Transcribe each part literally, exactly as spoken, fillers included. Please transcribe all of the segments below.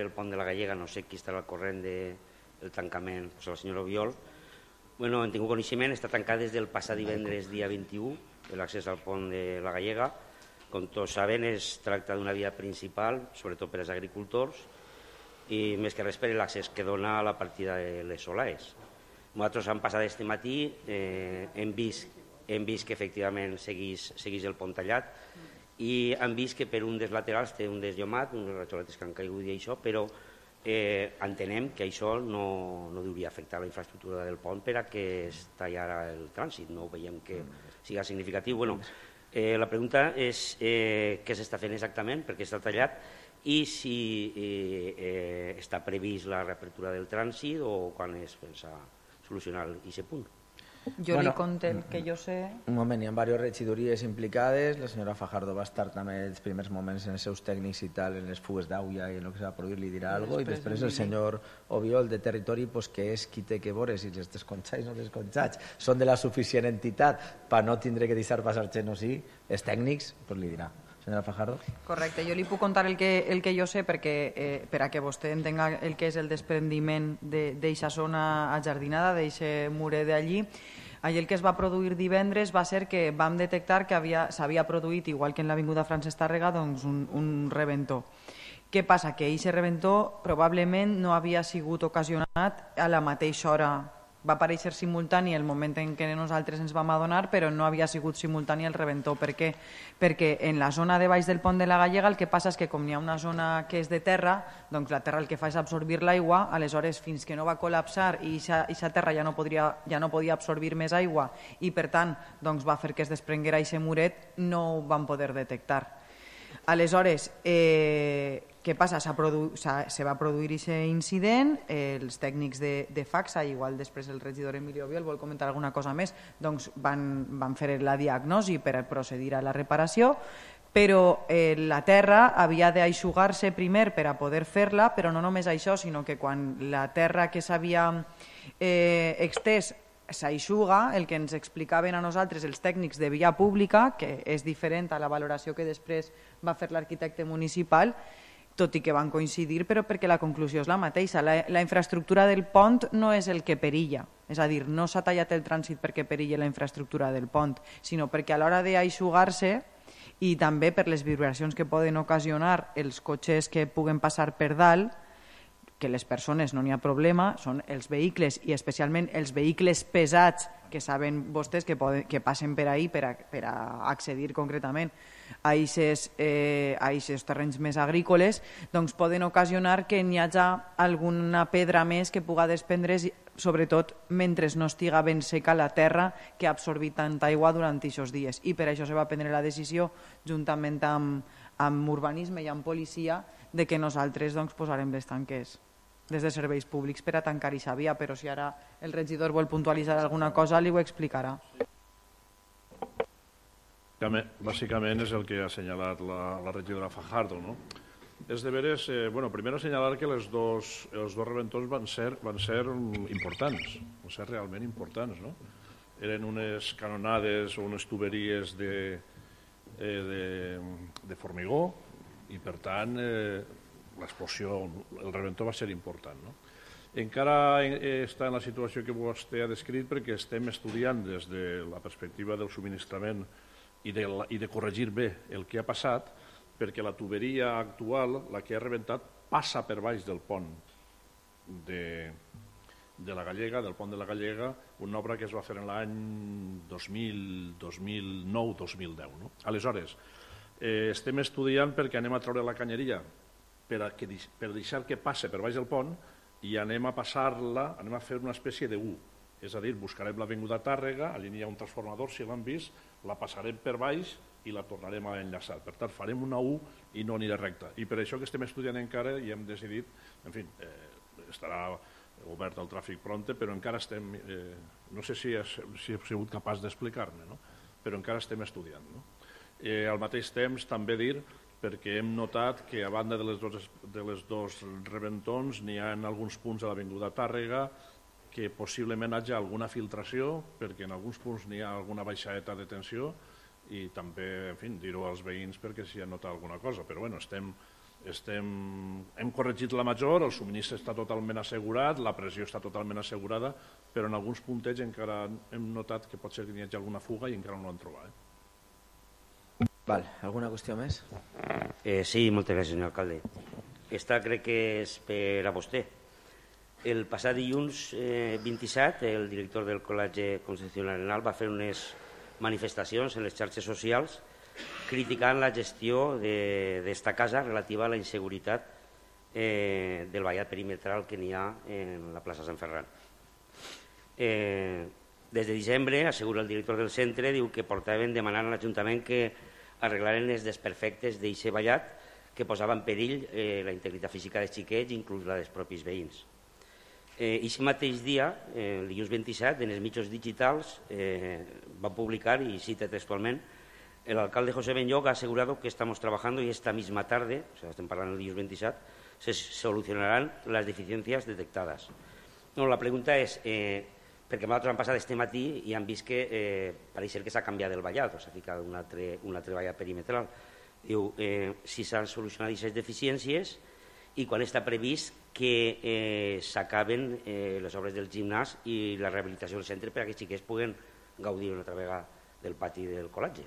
del pont de la Gallega, no sé qui estarà al corrent del tancament, doncs la senyora Obiol. Bueno, hem tingut coneixement, està tancat des del passat divendres dia vint-i-u, l'accés al pont de la Gallega. Com tots saben, es tracta d'una via principal, sobretot per als agricultors, i més que res per l'accés que dona a la partida de les Solaes. Nosaltres hem passat aquest matí, eh, hem, vist, hem vist que efectivament segueix, segueix el pont tallat i hem vist que per un dels laterals té un desllomat, unes rajoletes que han caigut i això, però eh, entenem que això no, no hauria afectar la infraestructura del pont per a que es tallara el trànsit, no veiem que sigui significatiu. Bueno, eh, la pregunta és eh, què s'està fent exactament, per què està tallat, i si eh, eh, està previst la reapertura del trànsit o quan es pensa solucionar aquest punt. Jo bueno, li conté el que jo sé... Un moment, hi ha diverses regidories implicades, la senyora Fajardo va estar també els primers moments en els seus tècnics i tal, en les fugues d'aigua i en el que s'ha de produir li dirà alguna cosa, i després el senyor Obiol de Territori, pues, que és qui té que veure si els desconxats o no desconxats són de la suficient entitat per no tindre que deixar passar gent o sí, els tècnics, pues, li dirà. Senyora Fajardo. Correcte, jo li puc contar el que, el que jo sé perquè, eh, per a que vostè entenga el que és el desprendiment d'aquesta zona ajardinada, d'aquest muret d'allí. Allí el que es va produir divendres va ser que vam detectar que s'havia produït, igual que en l'avinguda Francesc Tàrrega, doncs un, un reventó. Què passa? Que aquest reventó probablement no havia sigut ocasionat a la mateixa hora. Va aparèixer simultani el moment en què nosaltres ens vam adonar, però no havia sigut simultani el reventó. Per què? Perquè en la zona de baix del pont de la Gallega el que passa és que com hi ha una zona que és de terra, doncs la terra el que fa és absorbir l'aigua, aleshores fins que no va col·lapsar i aquesta terra ja no, podria, ja no podia absorbir més aigua i per tant doncs, va fer que es desprenguera aquest muret, no ho vam poder detectar. Aleshores, eh, què passa? Se va produir aquest incident, eh, els tècnics de, de FACSA, igual després el regidor Emilio Obiol vol comentar alguna cosa més, doncs van, van fer la diagnosi per procedir a la reparació, però eh, la terra havia d'aixugar-se primer per a poder fer-la, però no només això, sinó que quan la terra que s'havia eh, extès s'aixuga, el que ens explicaven a nosaltres els tècnics de via pública, que és diferent a la valoració que després va fer l'arquitecte municipal, tot i que van coincidir, però perquè la conclusió és la mateixa. La, la infraestructura del pont no és el que perilla, és a dir, no s'ha tallat el trànsit perquè perilla la infraestructura del pont, sinó perquè a l'hora d'aixugar-se i també per les vibracions que poden ocasionar els cotxes que puguen passar per dalt, que les persones no n'hi ha problema, són els vehicles i especialment els vehicles pesats que saben vostès que, poden, que passen per ahí per a, per a accedir concretament a aquests eh, terrenys més agrícoles, doncs poden ocasionar que n'hi hagi alguna pedra més que puga desprendre's, sobretot mentre no estiga ben seca la terra que ha absorbit tanta aigua durant aquests dies. I per això se va prendre la decisió, juntament amb, amb urbanisme i amb policia, de que nosaltres doncs, posarem les tanques des de serveis públics per a tancar aquesta via, però si ara el regidor vol puntualitzar alguna cosa li ho explicarà. Bàsicament és el que ha assenyalat la, la regidora Fajardo, no? És de veres, eh, bueno, primer assenyalar que les dos, els dos reventons van ser, van ser importants, van ser realment importants, no? Eren unes canonades o unes tuberies de, eh, de, de formigó i per tant eh, l'explosió, el reventó va ser important, no? Encara està en la situació que vostè ha descrit perquè estem estudiant des de la perspectiva del subministrament i de, i de corregir bé el que ha passat, perquè la tuberia actual, la que ha rebentat, passa per baix del pont de, de la Gallega, del pont de la Gallega, una obra que es va fer en l'any dos mil nou dos mil deu. No? Aleshores, eh, estem estudiant perquè anem a treure la canyeria per, a que, per deixar que passe per baix del pont i anem a passar-la, anem a fer una espècie de U. És a dir, buscarem l'avinguda Tàrrega, allà hi ha un transformador, si l'han vist, la passarem per baix i la tornarem a enllaçar. Per tant, farem una U i no anirà recta. I per això que estem estudiant encara i hem decidit, en fi, eh, estarà obert el tràfic pronte, però encara estem, eh, no sé si he, si he sigut capaç d'explicar-me, no? Però encara estem estudiant. No? Eh, al mateix temps, també dir, perquè hem notat que a banda de les dos, de les dos reventons n'hi ha en alguns punts de l'avinguda Tàrrega que possiblement hi hagi alguna filtració, perquè en alguns punts n'hi ha alguna baixadeta de tensió i també, en fi, dir-ho als veïns perquè s'hi ha notat alguna cosa. Però bueno, estem, Estem, hem corregit la major, el subministre està totalment assegurat, la pressió està totalment assegurada, però en alguns puntets encara hem notat que pot ser que hi hagi alguna fuga i encara no l'han trobat. Eh? Val, alguna qüestió més? Eh, sí, moltes gràcies, senyor alcalde. Esta crec que és per a vostè. El passat dilluns eh, vint-i-set, el director del Col·legi Concepción Arenal va fer unes manifestacions en les xarxes socials criticant la gestió d'esta casa relativa a la inseguretat eh, del vallat perimetral que n'hi ha en la plaça Sant Ferran. Eh, des de desembre, assegura el director del centre, diu que portaven demanant a l'Ajuntament que arreglaren els desperfectes d'eixe vallat que posava en perill eh, la integritat física dels xiquets, inclús la dels propis veïns. Eh, Eixe mateix dia, eh, el dilluns vint-i-set, en els mitjans digitals eh, va publicar, i cita textualment, el alcalde José Benlloch ha asegurado que estamos trabajando y esta misma tarde, o sea, estem parlant el dilluns vint-i-set, se solucionarán las deficiencias detectadas. No, la pregunta és, eh, perquè nosaltres hem passat este matí i hem vist que eh, pareix que s'ha canviat el vallat, o s'ha ficat un altre, un altre vallat perimetral. Diu, eh, si s'han solucionat aquestes deficiències i quan està previst que eh, s'acaben eh, les obres del gimnàs i la rehabilitació del centre per a que els xiquets puguen gaudir una altra vegada del pati del col·legi.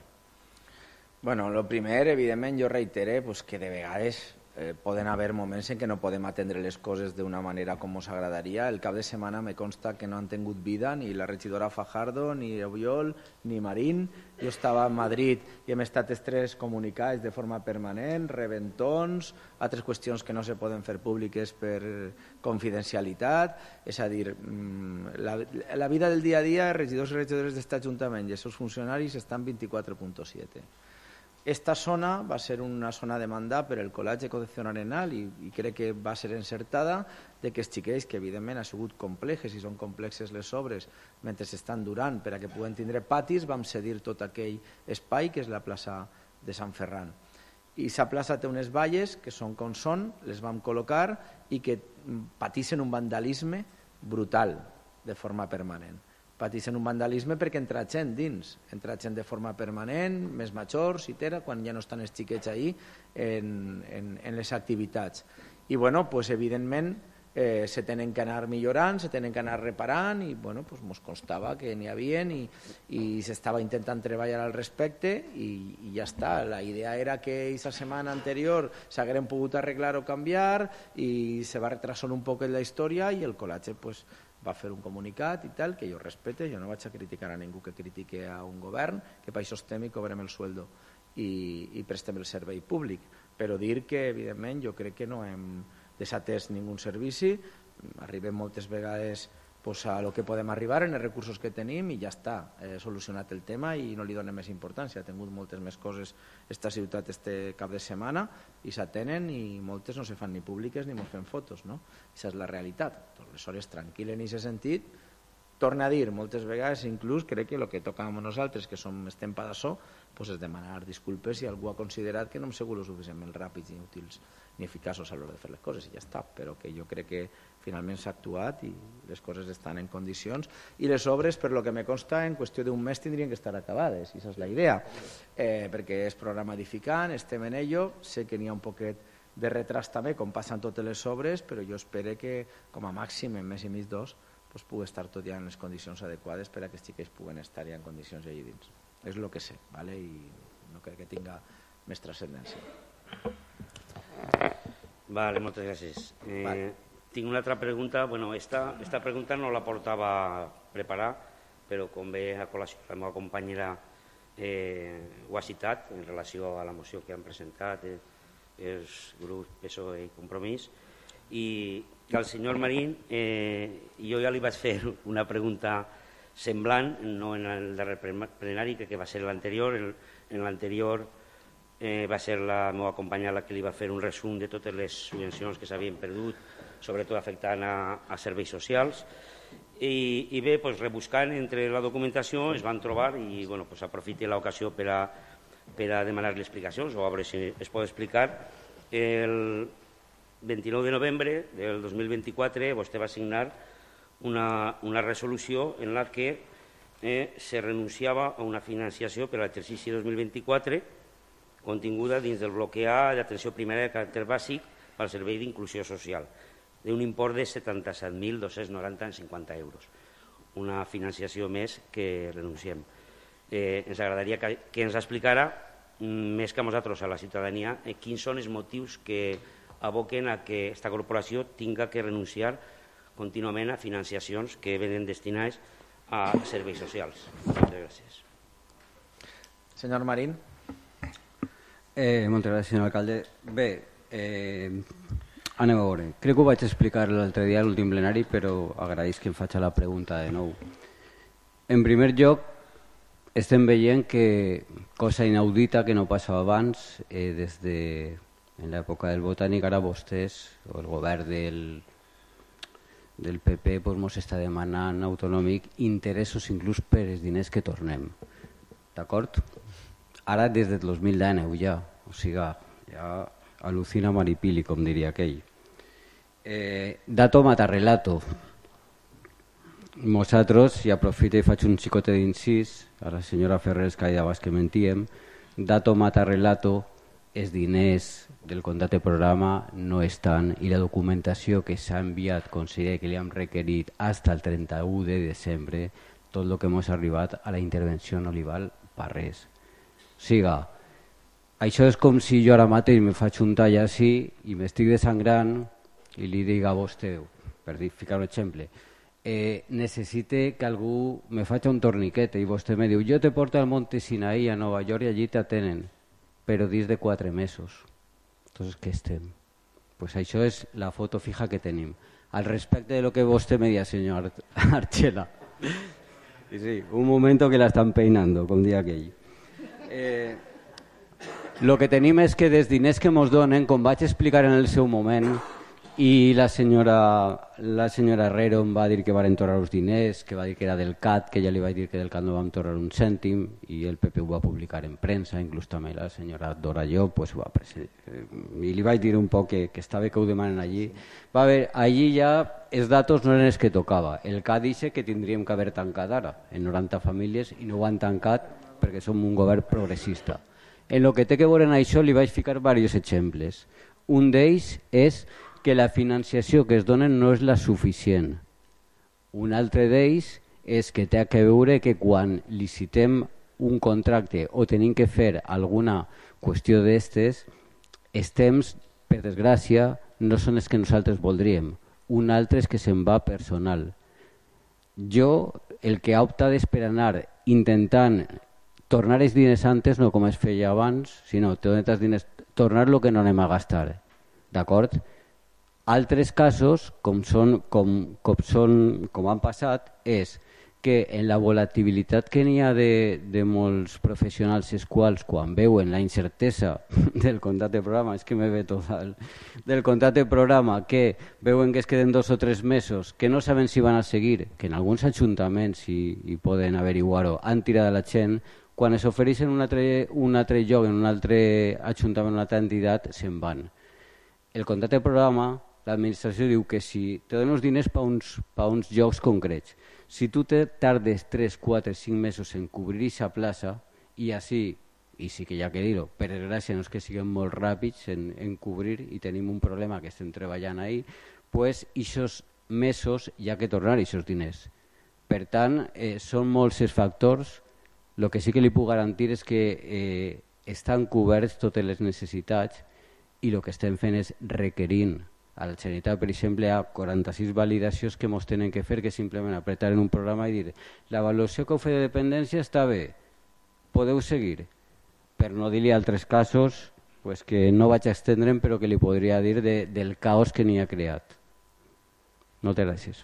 Bueno, lo primer, evidentment, jo reiteré pues, que de vegades eh, poden haver moments en què no podem atendre les coses d'una manera com ens agradaria. El cap de setmana me consta que no han tingut vida ni la regidora Fajardo, ni Oriol, ni Marín. Jo estava a Madrid i hem estat els tres comunicats de forma permanent, rebentons, altres qüestions que no se poden fer públiques per confidencialitat. És a dir, la, la vida del dia a dia, regidors i regidores d'aquest Ajuntament i els seus funcionaris estan vint-i-quatre punt set. Esta zona va ser una zona demandada per el Col·legi Concepción Arenal i, i crec que va ser encertada de que els xiquets, que evidentment ha sigut complexes i són complexes les obres mentre s'estan durant per a que puguen tindre patis, vam cedir tot aquell espai que és la plaça de Sant Ferran. I aquesta plaça té unes valles que són com són, les vam col·locar i que patissin un vandalisme brutal de forma permanent. Pateixen un vandalisme perquè entra gent dins, entra gent de forma permanent, més majors, itera, quan ja no estan els xiquets ahí en, en, en les activitats. I, bueno, pues, evidentment, eh, se tenen que anar millorant, se tenen que anar reparant i, bueno, pues, mos constava que n'hi havia i, i s'estava intentant treballar al respecte i, i ja està. La idea era que aquesta setmana anterior s'hagueren pogut arreglar o canviar i se va retrasar un poc la història i el col·legi, pues, va fer un comunicat i tal, que jo respecte, jo no vaig a criticar a ningú que critique a un govern, que per això estem i cobrem el sueldo i, i prestem el servei públic, però dir que evidentment jo crec que no hem desatès ningú servici, arribem moltes vegades pues, a lo que podem arribar en els recursos que tenim i ja està, he solucionat el tema i no li donem més importància. Ha tingut moltes més coses esta ciutat este cap de setmana i s'atenen i moltes no se fan ni públiques ni mos fem fotos, no? Això és la realitat. Aleshores, tranquil en aquest sentit. Torna a dir, moltes vegades inclús crec que el que toca a nosaltres, que som, estem per d'això, pues és demanar disculpes si algú ha considerat que no hem sigut suficientment ràpids i útils ni eficaços a l'hora de fer les coses i ja està, però que jo crec que finalment s'ha actuat i les coses estan en condicions i les obres, per lo que me consta, en qüestió d'un mes tindrien que estar acabades, i aquesta és la idea, eh, perquè és programa edificant, estem en ello, sé que n'hi ha un poquet de retras també, com passen totes les obres, però jo espero que com a màxim en mes i mig dos pues, pugui estar tot ja en les condicions adequades per a que els xiquets puguen estar ja en condicions allà dins. És el que sé, ¿vale? I no crec que tinga més transcendència. Vale, moltes gràcies. Eh, vale. Tinc una altra pregunta. Bueno, esta, esta pregunta no la portava a preparar, però com ve a col·lació la meva companyera eh, ho ha citat en relació a la moció que han presentat eh, els grups P S O E i Compromís, i al senyor Marín eh, jo ja li vaig fer una pregunta semblant, no en el darrer plenari, que va ser l'anterior. En l'anterior eh, va ser la meva companya la que li va fer un resum de totes les subvencions que s'havien perdut, sobretot afectant a, a serveis socials. I, i bé, pues, rebuscant entre la documentació es van trobar i bueno, pues, aprofite l'ocasió per a, per a demanar-li explicacions o a veure si es pot explicar. El vint-i-nou de novembre del dos mil vint-i-quatre vostè va signar una, una resolució en la que eh, se renunciava a una financiació per a l'exercici dos mil vint-i-quatre continguda dins del bloc A d'atenció primària de caràcter bàsic pel Servei d'Inclusió Social, d'un import de setanta-set mil dos-cents noranta coma cinquanta euros. Una financiació més que renunciem. Eh, ens agradaria que, que ens explicara, més que a nosaltres, a la ciutadania, eh, quins són els motius que aboquen a que aquesta corporació tinga que renunciar contínuament a financiacions que venen destinades a serveis socials. Moltes gràcies. Senyor Marín. Eh, moltes gràcies, senyor alcalde. Bé, eh, anem a veure. Crec que ho vaig explicar l'altre dia a l'últim plenari, però agraïs que em faig la pregunta de nou. En primer lloc, estem veient que cosa inaudita que no passava abans, eh, des de en l'època del Botànic, ara vostès, o el govern del, del P P, pues, mos està demanant autonòmic interessos inclús per els diners que tornem. D'acord? Ara des del dos mil dinou ja, o sigui, ja al·lucina maripili, com diria aquell. Eh, dato matarrelato. Nosaltres, i aprofito i faig un xicotet d'incís, a la senyora Ferrer es caia abans que mentíem, dato matarrelato, els diners del contracte programa no estan i la documentació que s'ha enviat, conseller, que li hem requerit fins al trenta-u de desembre, tot el que hem arribat a la intervenció no li val per res. O sigui, això és com si jo ara mateix me faig un tall així i m'estic desangrant i li dic a vostè, per ficar un exemple, eh, necessite que algú me faci un torniquet i vostè me diu, jo te porto al Monte Sinaí a Nova York i allí t'atenen, però dins de quatre mesos. Entonces, què estem? Pues això és la foto fija que tenim. Al respecte de lo que vostè me dia, senyor Archela. Sí, sí, un momento que la estan peinando, com dia aquell. Eh, lo que tenim és que des diners que ens donen, com vaig explicar en el seu moment, i la senyora, la senyora Herrero em va dir que van tornar els diners, que va dir que era del C A T, que ja li vaig dir que del C A T no vam tornar un cèntim, i el P P ho va publicar en premsa, inclús també la senyora Dora Llop pues, va i li vaig dir un poc que, que està bé que ho demanen allí. Va haver, allí ja els datos no eren els que tocava. El C A T dice que tindríem que haver tancat ara en noranta famílies i no ho han tancat perquè som un govern progressista. En el que té que veure en això li vaig ficar diversos exemples. Un d'ells és que la financiació que es donen no és la suficient. Un altre d'ells és que té que veure que quan licitem un contracte o tenim que fer alguna qüestió d'estes, els temps, per desgràcia, no són els que nosaltres voldríem. Un altre és que se'n va personal. Jo, el que he optat és per anar intentant tornar els diners antes, no com es feia abans, sinó diners, tornar el que no anem a gastar. D'acord? Altres casos, com, són, com, com, són, com han passat, és que en la volatilitat que n'hi ha de, de molts professionals els quals quan veuen la incertesa del contracte de programa, és que me ve total, del contracte de programa, que veuen que es queden dos o tres mesos, que no saben si van a seguir, que en alguns ajuntaments, i, i poden averiguar-ho, han tirat a la gent, quan es ofereixen un altre, un altre lloc en un altre ajuntament, una altra entitat, se'n van. El contracte de programa, l'administració diu que si te donen els diners per uns, pa uns llocs concrets, si tu te tardes tres, quatre, cinc mesos en cobrir aquesta plaça, i així, i sí que hi ha que dir-ho, per desgràcia no és que siguem molt ràpids en, en cobrir i tenim un problema que estem treballant ahí, pues aquests mesos hi ha que tornar aquests diners. Per tant, eh, són molts els factors. El que sí que li puc garantir és que eh, estan coberts totes les necessitats i el que estem fent és requerint a la Generalitat, per exemple, hi ha quaranta-sis validacions que ens tenen que fer, que simplement apretar en un programa i dir l'avaluació que heu fet de dependència està bé, podeu seguir. Per no dir-li altres casos pues, que no vaig estendre'm, però que li podria dir de, del caos que n'hi ha creat. Moltes gràcies.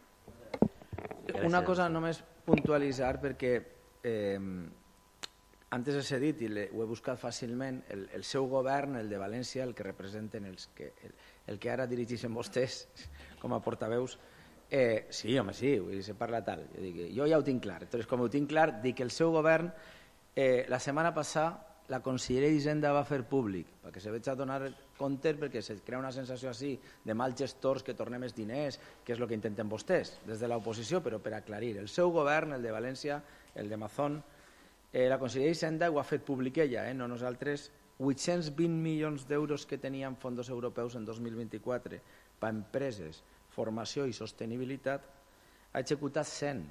Una cosa només puntualitzar, perquè eh, antes els he dit, i ho he buscat fàcilment, el, el seu govern, el de València, el que representen els que... El, el que ara dirigeixen vostès com a portaveus, eh, sí, home, sí, vull dir, se parla tal. Jo, dic, jo ja ho tinc clar. Entonces, com ho tinc clar, dic que el seu govern, eh, la setmana passada, la conselleria d'Hisenda va fer públic, perquè se veig a donar compte, perquè se crea una sensació així de mal gestors que tornem els diners, que és el que intenten vostès, des de l'oposició, però per aclarir. El seu govern, el de València, el de Mazón, eh, la conselleria d'Hisenda ho ha fet públic ella, eh, no nosaltres, vuit-cents vint milions d'euros que tenien fondos europeus en dos mil vint-i-quatre per a empreses, formació i sostenibilitat, ha executat cent,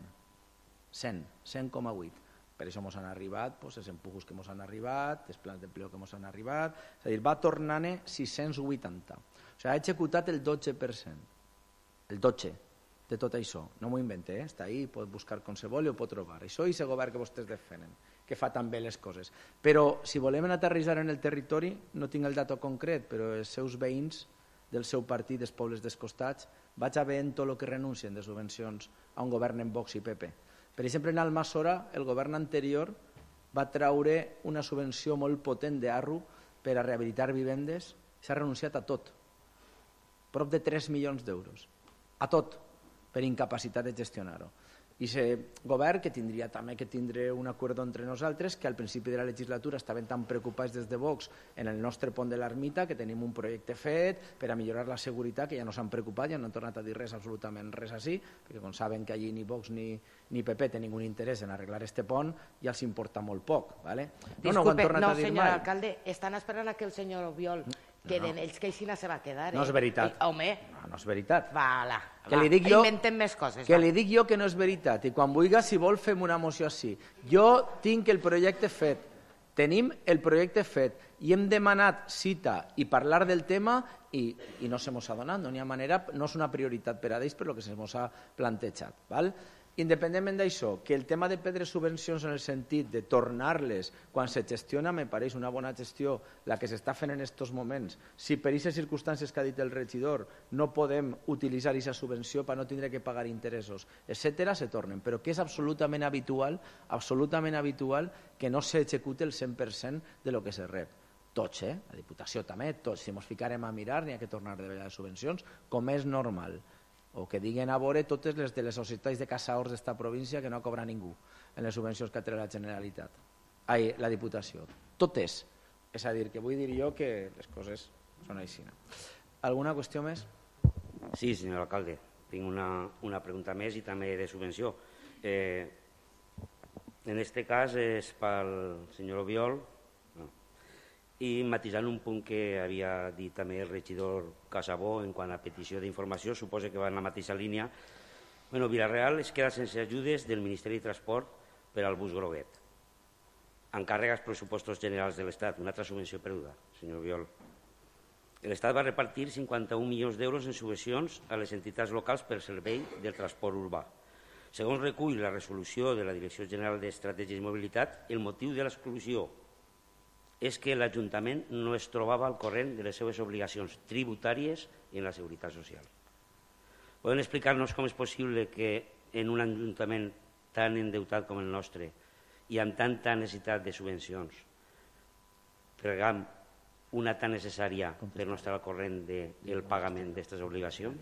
cent, cent coma vuit. Per això ens han arribat doncs, els empujos que ens han arribat, els plans d'empleo que ens han arribat, és a dir, va tornant-ne sis-cents vuitanta. O sigui, ha executat el dotze per cent, el dotze de tot això. No m'ho invente, eh? Està ahí, pot buscar com se vol i ho pot trobar. Això és el govern que vostès defenen, que fa tan bé les coses. Però si volem aterrissar en el territori, no tinc el dato concret, però els seus veïns del seu partit, dels pobles descostats, vaig a veure tot el que renuncien de subvencions a un govern en Vox i P P. Per exemple, en Almassora, el govern anterior va traure una subvenció molt potent d'Arru per a rehabilitar vivendes. S'ha renunciat a tot. Prop de tres milions d'euros. A tot, per incapacitat de gestionar-ho. I aquest govern, que tindria també que tindre un acord entre nosaltres, que al principi de la legislatura estaven tan preocupats des de Vox en el nostre pont de l'Ermita, que tenim un projecte fet per a millorar la seguretat, que ja no s'han preocupat, ja no han tornat a dir res, absolutament res així, perquè com saben que allí ni Vox ni, ni P P tenen ningú interès en arreglar este pont, ja els importa molt poc. ¿vale? No, Disculpe, no, no, no senyor alcalde, estan esperant a que el senyor Obiol queden, no. ells que així se va quedar. No és veritat. Eh? Home. No, no és veritat. Vala, que va, li dic jo, inventem més coses. Que va. li dic jo que no és veritat i quan vulgui, si vol, fem una moció així. Jo tinc el projecte fet, tenim el projecte fet i hem demanat cita i parlar del tema i, i no se mos ha donat, no n'hi ha manera, no és una prioritat per a ells per lo que se mos ha plantejat. Val? Independentment d'això, que el tema de perdre subvencions en el sentit de tornar-les quan se gestiona, me pareix una bona gestió la que s'està fent en aquests moments. Si per aquestes circumstàncies que ha dit el regidor no podem utilitzar aquesta subvenció per no tindre que pagar interessos, etcètera, se tornen. Però que és absolutament habitual, absolutament habitual que no s'execute el cent per cent de lo que se rep. Tots, eh? La Diputació també, tots. Si ens ficarem a mirar, n'hi ha que tornar de vegades subvencions, com és normal. O que diguen a veure totes les de les societats de caçadors d'esta província que no cobra ningú en les subvencions que ha tret la Generalitat. Ai, la Diputació. Totes. És a dir, que vull dir jo que les coses són així. Alguna qüestió més? Sí, senyor alcalde. Tinc una, una pregunta més i també de subvenció. Eh, en este cas és pel senyor Obiol, i matisant un punt que havia dit també el regidor Casabó en quant a petició d'informació, suposo que va en la mateixa línia. Bueno, Vila-real es queda sense ajudes del Ministeri de Transport per al bus groguet. Encàrrega als pressupostos generals de l'Estat, una altra subvenció perduda, senyor Obiol. L'Estat va repartir cinquanta-un milions d'euros en subvencions a les entitats locals per servei del transport urbà. Segons recull la resolució de la Direcció General d'Estratègia i Mobilitat, el motiu de l'exclusió és que l'Ajuntament no es trobava al corrent de les seves obligacions tributàries i en la seguretat social. Poden explicar-nos com és possible que en un Ajuntament tan endeutat com el nostre i amb tanta necessitat de subvencions pregam una tan necessària per no estar al corrent del pagament d'aquestes obligacions?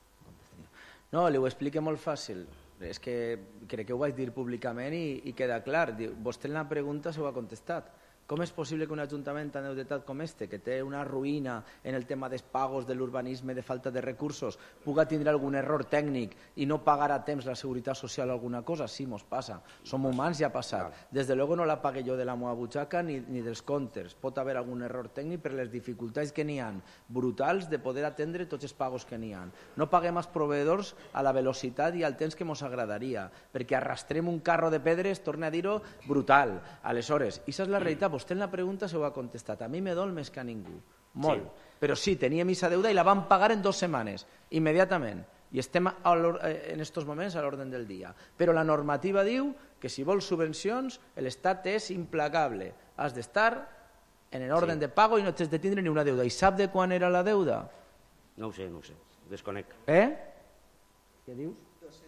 No, li ho explico molt fàcil. És que crec que ho vaig dir públicament i, i queda clar. Vostè en la pregunta s'ho ha contestat. Com és possible que un ajuntament tan endeutat com este, que té una ruïna en el tema dels pagos, de l'urbanisme, de falta de recursos, puga tindre algun error tècnic i no pagar a temps la seguretat social o alguna cosa? Sí, mos passa. Som humans i ha passat. Des de luego no la pague jo de la meva butxaca ni, ni dels comptes. Pot haver algun error tècnic per les dificultats que n'hi ha brutals de poder atendre tots els pagos que n'hi ha. No paguem als proveïdors a la velocitat i al temps que ens agradaria, perquè arrastrem un carro de pedres, torna a dir-ho, brutal. Aleshores, i això és la realitat. Vostè en la pregunta s'ho ha contestat. A mi me dol més que a ningú. Molt. Sí. Però sí, teníem aquesta deuda i la vam pagar en dues setmanes, immediatament. I estem en aquests moments a l'ordre del dia. Però la normativa diu que si vols subvencions, l'Estat és implacable. Has d'estar en l'ordre sí. de pago i no tens de tindre ni una deuda. I sap de quan era la deuda? No ho sé, no ho sé. Desconec. Eh? Què dius?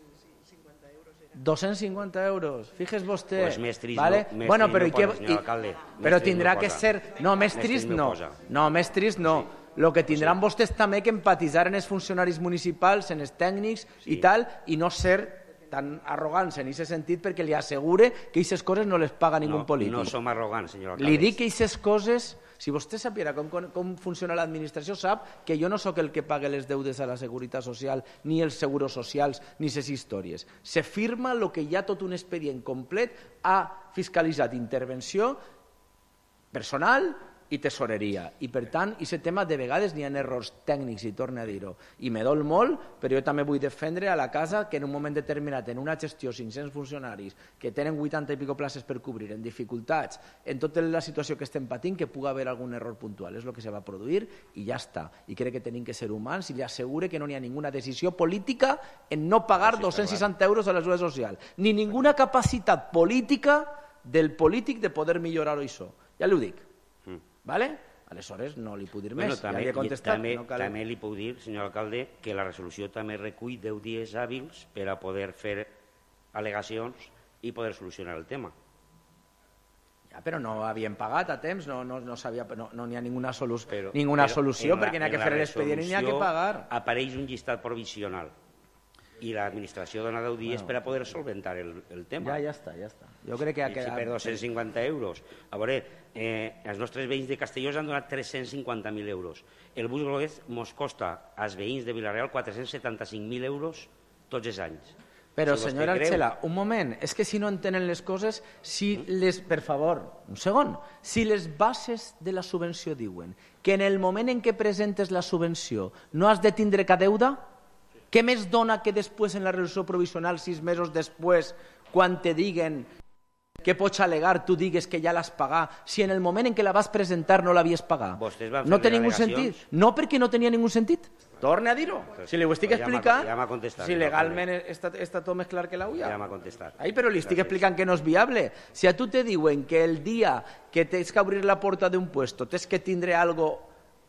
dos-cents cinquanta euros, fíjese vostè. Pues més trist ¿vale? no, més bueno, trist però no que, posa, senyor alcalde. Però tindrà no que ser... No, més, més trist, trist no. No, més trist no. Sí. Lo que tindran sí. vostès també que empatitzar en els funcionaris municipals, en els tècnics sí. i tal, i no ser tan arrogants en aquest sentit, perquè li assegure que aquestes coses no les paga ningú no, polític. No som arrogants, senyor alcalde. Li dic que aquestes coses... Si vostè sapiera com, com funciona l'administració, sap que jo no sóc el que paga les deudes a la Seguretat Social, ni els seguros socials, ni les històries. Se firma el que hi ha tot un expedient complet, ha fiscalitzat intervenció personal i tesoreria. I, per tant, aquest tema de vegades n'hi ha errors tècnics, i torno a dir-ho. I me dol molt, però jo també vull defendre a la casa que en un moment determinat, en una gestió, cinc-cents funcionaris, que tenen vuitanta i pico places per cobrir, en dificultats, en tota la situació que estem patint, que pugui haver algun error puntual. És el que se va produir i ja està. I crec que tenim que ser humans i li assegure que no n'hi ha ninguna decisió política en no pagar dos-cents seixanta euros a la seguretat social, ni ninguna capacitat política del polític de poder millorar-ho això. Ja l'ho dic. Vale? Aleshores no li puc dir bueno, més. També, ja li he contestat. També, no cal... també li puc dir, senyor alcalde, que la resolució també recull deu dies hàbils per a poder fer al·legacions i poder solucionar el tema. Ja, però no havien pagat a temps, no n'hi no, no, no, no ha ninguna, solu però, ninguna però solució, la, perquè n'hi ha que fer l'expedient i n'hi ha que pagar. Apareix un llistat provisional i l'administració dona deu dies bueno, per a poder solventar el, el tema. Ja, ja està, ja està. Jo crec que ha quedat... Si per dos-cents cinquanta euros. A veure, eh, els nostres veïns de Castelló han donat tres-cents cinquanta mil euros. El bus Gloguez mos costa als veïns de Vila-real quatre-cents setanta-cinc mil euros tots els anys. Però, si senyora Archela, creu... un moment, és que si no entenen les coses, si les, per favor, un segon, si les bases de la subvenció diuen que en el moment en què presentes la subvenció no has de tindre cap deuda, què més dona que després en la resolució provisional, sis mesos després, quan te diguen que pots al·legar, tu digues que ja l'has pagat, si en el moment en què la vas presentar no l'havies pagat? No té ningú sentit. No perquè no tenia ningú sentit. Torne a dir-ho. Si li ho estic explicant, si legalment està tot més clar que l'aulla. Ja m'ha contestat. Ai, però li estic explicant que no és viable. Si a tu te diuen que el dia que tens que obrir la porta d'un puesto tens que tindre algo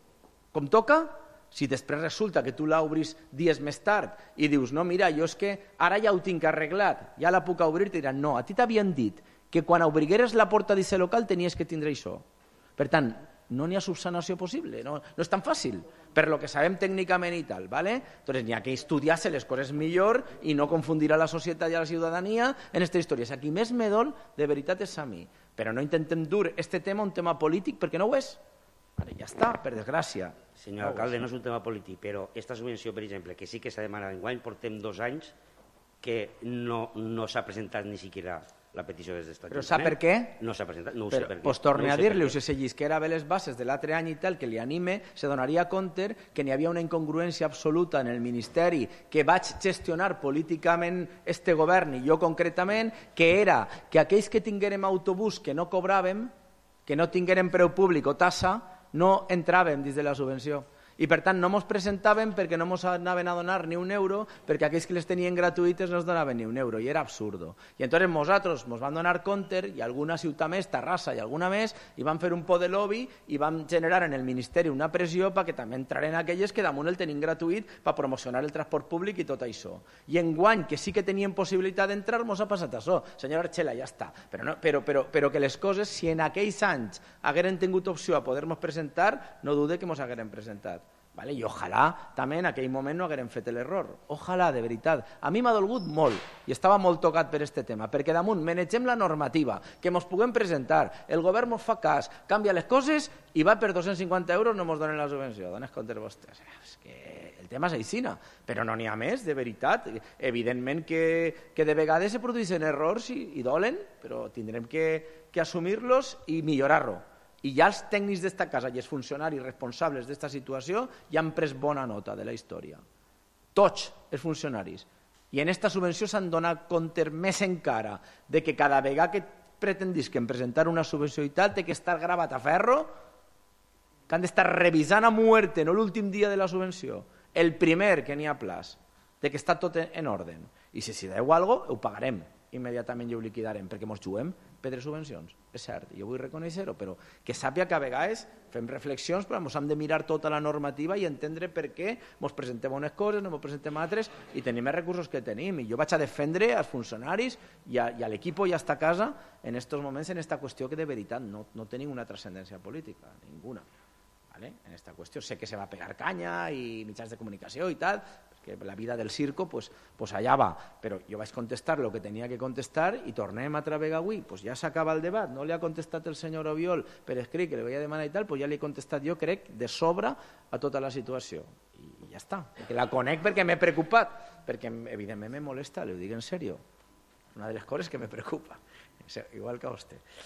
com toca, si després resulta que tu l'obris dies més tard i dius, no, mira, jo és que ara ja ho tinc arreglat, ja la puc obrir, te diran, no, a ti t'havien dit que quan obrigueres la porta d'aquest local tenies que tindre això. Per tant, no n'hi ha subsanació possible, no, no és tan fàcil, per lo que sabem tècnicament i tal, ¿vale? Entonces n'hi ha que estudiar-se les coses millor i no confundir a la societat i a la ciutadania en aquesta història. És aquí més me dol, de veritat, és a mi. Però no intentem dur este tema un tema polític perquè no ho és. Ara ja està, per desgràcia. Senyor alcalde, no és un tema polític, però aquesta subvenció, per exemple, que sí que s'ha demanat enguany, portem dos anys que no, no s'ha presentat ni siquiera la petició des d'Estat. Però sap per què? No s'ha presentat, no ho però, sé per què. Pues torne no a dir-li, si se llisquera bé les bases de l'altre any i tal, que li anime, se donaria compte que n'hi havia una incongruència absoluta en el Ministeri que vaig gestionar políticament este govern i jo concretament, que era que aquells que tinguérem autobús que no cobràvem, que no tinguérem preu públic o tassa, no entràvem dins de la subvenció. I per tant no ens presentàvem perquè no ens anaven a donar ni un euro, perquè aquells que les tenien gratuïtes no ens donaven ni un euro, i era absurdo. I entonces nosaltres ens vam donar compte, i alguna ciutat més, Terrassa i alguna més, i vam fer un por de lobby i vam generar en el Ministeri una pressió perquè també entraren aquelles que damunt el tenien gratuït per promocionar el transport públic i tot això. I enguany, que sí que tenien possibilitat d'entrar, ens ha passat això. Senyora Archela, ja està. Però, no, però, però, però que les coses, si en aquells anys hagueren tingut opció a poder-nos presentar, no dude que ens hagueren presentat. Vale? I ojalà també en aquell moment no haguérem fet l'error. Ojalà, de veritat. A mi m'ha dolgut molt i estava molt tocat per aquest tema, perquè damunt manegem la normativa, que ens puguem presentar, el govern ens fa cas, canvia les coses i va per dos-cents cinquanta euros no ens donen la subvenció. Dones compte vostès. És que el tema és aixina, però no n'hi ha més, de veritat. Evidentment que, que de vegades se produeixen errors i, i dolen, però tindrem que, que assumir-los i millorar-lo. I ja els tècnics d'esta casa i els funcionaris responsables d'esta situació ja han pres bona nota de la història. Tots els funcionaris. I en esta subvenció s'han donat compte més encara de que cada vegada que pretendisquen presentar una subvenció i tal té que estar gravat a ferro, que han d'estar revisant a muerte, no l'últim dia de la subvenció, el primer que n'hi ha plaç, de que està tot en ordre. I si s'hi deu alguna cosa, ho pagarem immediatament i ho liquidarem, perquè ens juguem pedre subvencions, és cert, jo vull reconèixer-ho, però que sàpia que a vegades fem reflexions, però ens hem de mirar tota la normativa i entendre per què ens presentem unes coses, no ens presentem altres, i tenim els recursos que tenim. I jo vaig a defendre als funcionaris i a, i a l'equip i a esta casa en aquests moments en esta qüestió que de veritat no, no tenim una transcendència política, ninguna. ¿Vale? En esta qüestió sé que se va a pegar canya i mitjans de comunicació i tal, perquè la vida del circo pues, pues allà va, però jo vaig contestar el que tenia que contestar i tornem altra vegada avui, pues ja s'acaba el debat, no li ha contestat el senyor Obiol per escrit que li vaig demanar i tal, pues ja li he contestat jo, crec, de sobre a tota la situació i, i ja està, que la conec perquè m'he preocupat, perquè evidentment me molesta, li ho dic en sèrio, una de les coses que me preocupa, igual que a vostè.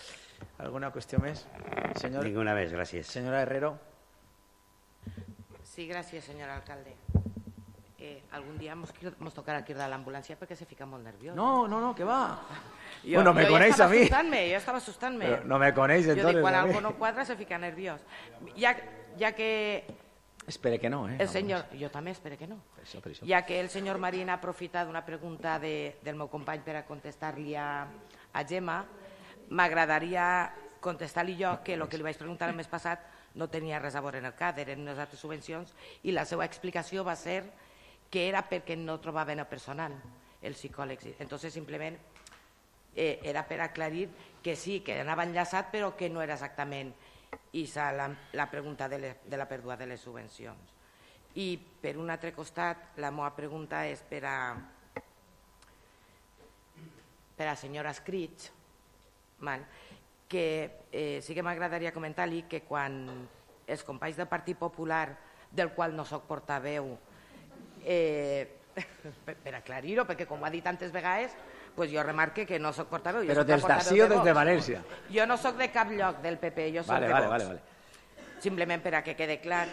¿Alguna cuestión más? Señor, Ninguna vez, gràcies. Señora Herrero. Sí, gràcies, senyor alcalde. Eh, algun dia mos, mos tocarà cridar a l'ambulància perquè se fica molt nerviós. No, no, no, que va. Jo, bueno, me jo coneix ja a mi. Jo estava assustant-me. Pero no me coneix, Jo entonces. dic, quan a mí. algo no quadra se fica nerviós. Ja, ja que Espere que no, ¿eh? el senyor... Jo també espero que no. Per això, per això. Ja que el senyor Marín ha aprofitat una pregunta de, del meu company per a contestar-li a, a Gemma, m'agradaria contestar-li jo que el que li vaig preguntar el mes passat no tenia res a veure en el C A D, eren unes altres subvencions, i la seva explicació va ser que era perquè no trobaven el personal, els psicòlegs. Entonces, simplement, eh, era per aclarir que sí, que anava enllaçat, però que no era exactament isa la, la pregunta de, le, de la pèrdua de les subvencions. I, per un altre costat, la meva pregunta és per a per a senyora Scritch, mal, que eh, sí que m'agradaria comentar-li que quan els companys del Partit Popular, del qual no soc portaveu, eh, per, per aclarir-ho, perquè com ho ha dit tantes vegades, pues jo remarque que no soc portaveu. Però des d'ací o des de València? Jo no soc de cap lloc del P P, jo soc vale, de vale, Vox. vale, vale. Simplement per a que quede clar.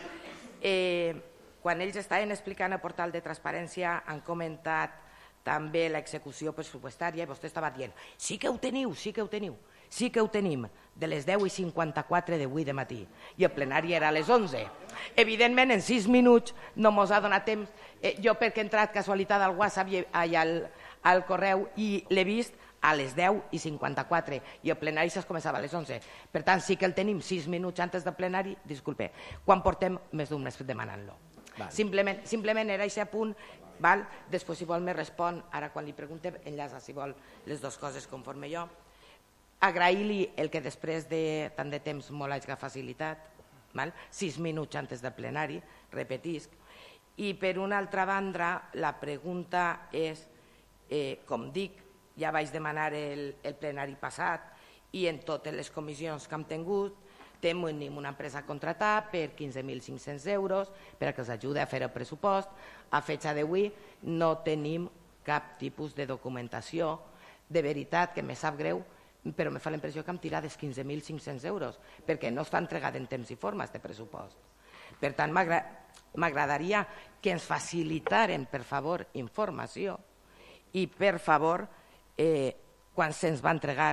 Eh, quan ells estaven explicant el portal de transparència han comentat també l'execució pressupostària i vostè estava dient sí que ho teniu, sí que ho teniu, sí que ho tenim, de les deu i cinquanta-quatre d'avui de matí i el plenari era a les onze. Evidentment, en sis minuts no mos ha donat temps. Eh, jo perquè he entrat casualitat al WhatsApp i, i al, al correu i l'he vist a les deu i cinquanta-quatre i el plenari es començava a les onze. Per tant, sí que el tenim sis minuts antes del plenari, disculpe, quan portem més d'un mes demanant-lo. Vale. Simplement, simplement era aquest punt, val? Després si vol me respon, ara quan li pregunte enllaça si vol les dues coses conforme jo. Agrair-li el que després de tant de temps molt hagi facilitat, val? sis minuts antes del plenari, repetisc. I per una altra banda, la pregunta és, eh, com dic, ja vaig demanar el, el plenari passat i en totes les comissions que hem tingut tenim una empresa a contratar per quinze mil cinc-cents euros per que els ajudi a fer el pressupost. A fecha d'avui no tenim cap tipus de documentació. De veritat que me sap greu, però me fa la impressió que hem tirat els quinze mil cinc-cents euros perquè no està entregat en temps i forma este pressupost. Per tant, m'agradaria que ens facilitaren, per favor, informació i, per favor, eh, quan se'ns va entregar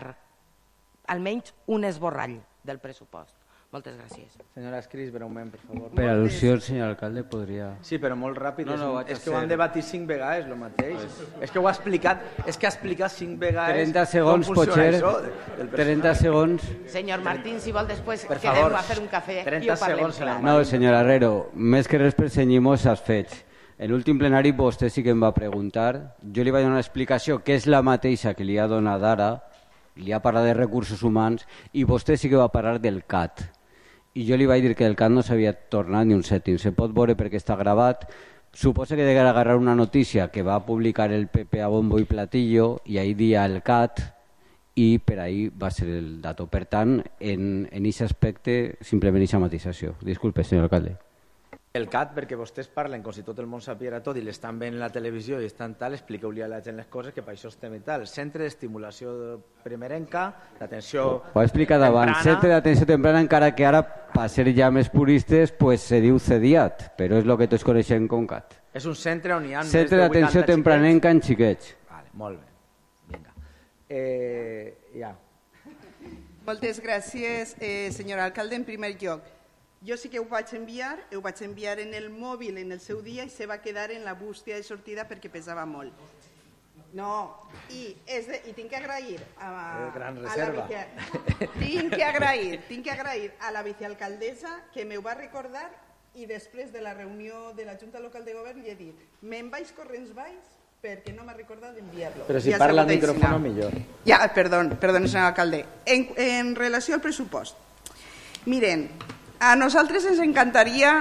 almenys un esborrall del pressupost. Moltes gràcies. Senyora Escris, breument, per favor. Per al·lusió, el senyor alcalde podria... Sí, però molt ràpid. No, no, és, és que ho han debatit cinc vegades, el mateix. Pues... És que ho ha explicat, és que ha explicat cinc vegades... trenta segons, Potser. trenta segons. Senyor Martín, si vol, després per quedem favor, a fer un cafè trenta i ho parlem segons clar. No, senyor Herrero, més que res per cenyir-nos als fets. En l'últim plenari vostè sí que em va preguntar, jo li vaig donar una explicació que és la mateixa que li ha donat ara, li ha parlat de recursos humans i vostè sí que va parlar del C A T. I jo li vaig dir que el C A T no s'havia tornat ni un cèntim. Se pot veure perquè està gravat. Suposa que degué agarrar una notícia que va publicar el P P a bombo i platillo i ahir dia el C A T i per ahir va ser el dato. Per tant, en aquest aspecte, simplement aquesta matisació. Disculpe, senyor alcalde. El C A T, perquè vostès parlen com si tot el món sapiera tot i l'estan veient a la televisió i estan tal, expliqueu-li a la gent les coses que per això estem i tal. Centre d'estimulació primerenca, d'atenció Ho he explicat abans, centre d'atenció temprana, encara que ara, per ser ja més puristes, pues se diu CEDIAT, però és el que tots coneixem com C A T. És un centre on hi ha Centre més de d'atenció vuitanta tempranenca en xiquets. Vale, molt bé. Vinga. Eh, ja. Moltes gràcies, eh, senyor alcalde. En primer lloc, jo sí que ho vaig enviar, ho vaig enviar en el mòbil en el seu dia i se va quedar en la bústia de sortida perquè pesava molt. No, i, és de, i tinc que agrair a, eh, gran a reserva. la vice, tinc que agrair, tinc que agrair a la vicealcaldessa que m'ho va recordar i després de la reunió de la Junta Local de Govern li he dit, me'n vaig corrents baix perquè no m'ha recordat d'enviar-lo. Però si ja parla al micròfono millor. Ja, perdó, perdó, senyor alcalde. En, en relació al pressupost, miren, a nosaltres ens encantaria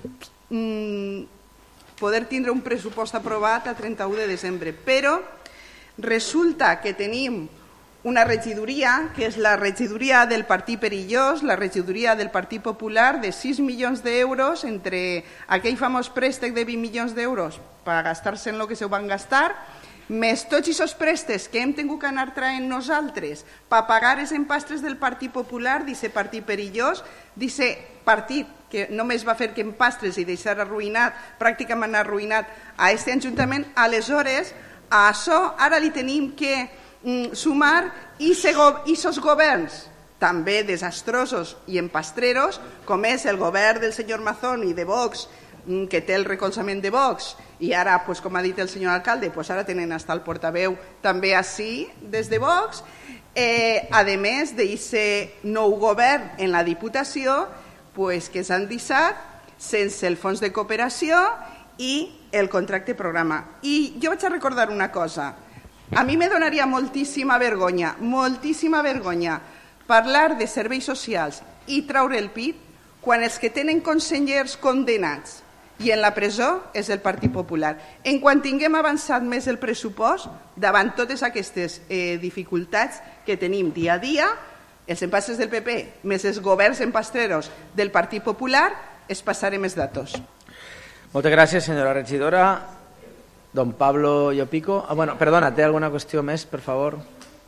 mm, poder tindre un pressupost aprovat a trenta-u de desembre, però resulta que tenim una regidoria, que és la regidoria del Partit Perillós, la regidoria del Partit Popular, de sis milions d'euros entre aquell famós préstec de vint milions d'euros per gastar-se en el que se van gastar, més tots aquests prestes que hem tingut que anar traient nosaltres per pagar els empastres del Partit Popular, d'aquest partit perillós, d'aquest partit que només va fer que empastres i deixar arruïnat, pràcticament arruïnat a aquest Ajuntament, aleshores a això ara li tenim que mm, sumar aquests governs també desastrosos i empastreros, com és el govern del senyor Mazón i de Vox, que té el recolzament de Vox, i ara, pues, com ha dit el senyor alcalde, pues ara tenen hasta el portaveu també així, des de Vox, eh, a més d'aquest nou govern en la Diputació, pues, que s'han deixat sense el fons de cooperació i el contracte programa. I jo vaig a recordar una cosa, a mi me donaria moltíssima vergonya, moltíssima vergonya, parlar de serveis socials i traure el pit quan els que tenen consellers condenats i en la presó és el Partit Popular. En quan tinguem avançat més el pressupost, davant totes aquestes eh, dificultats que tenim dia a dia, els empastres del P P més els governs empastreros del Partit Popular, es passarem més datos. Moltes gràcies, senyora regidora. Don Pablo Llopico. Ah, bueno, perdona, ¿té alguna qüestió més, per favor?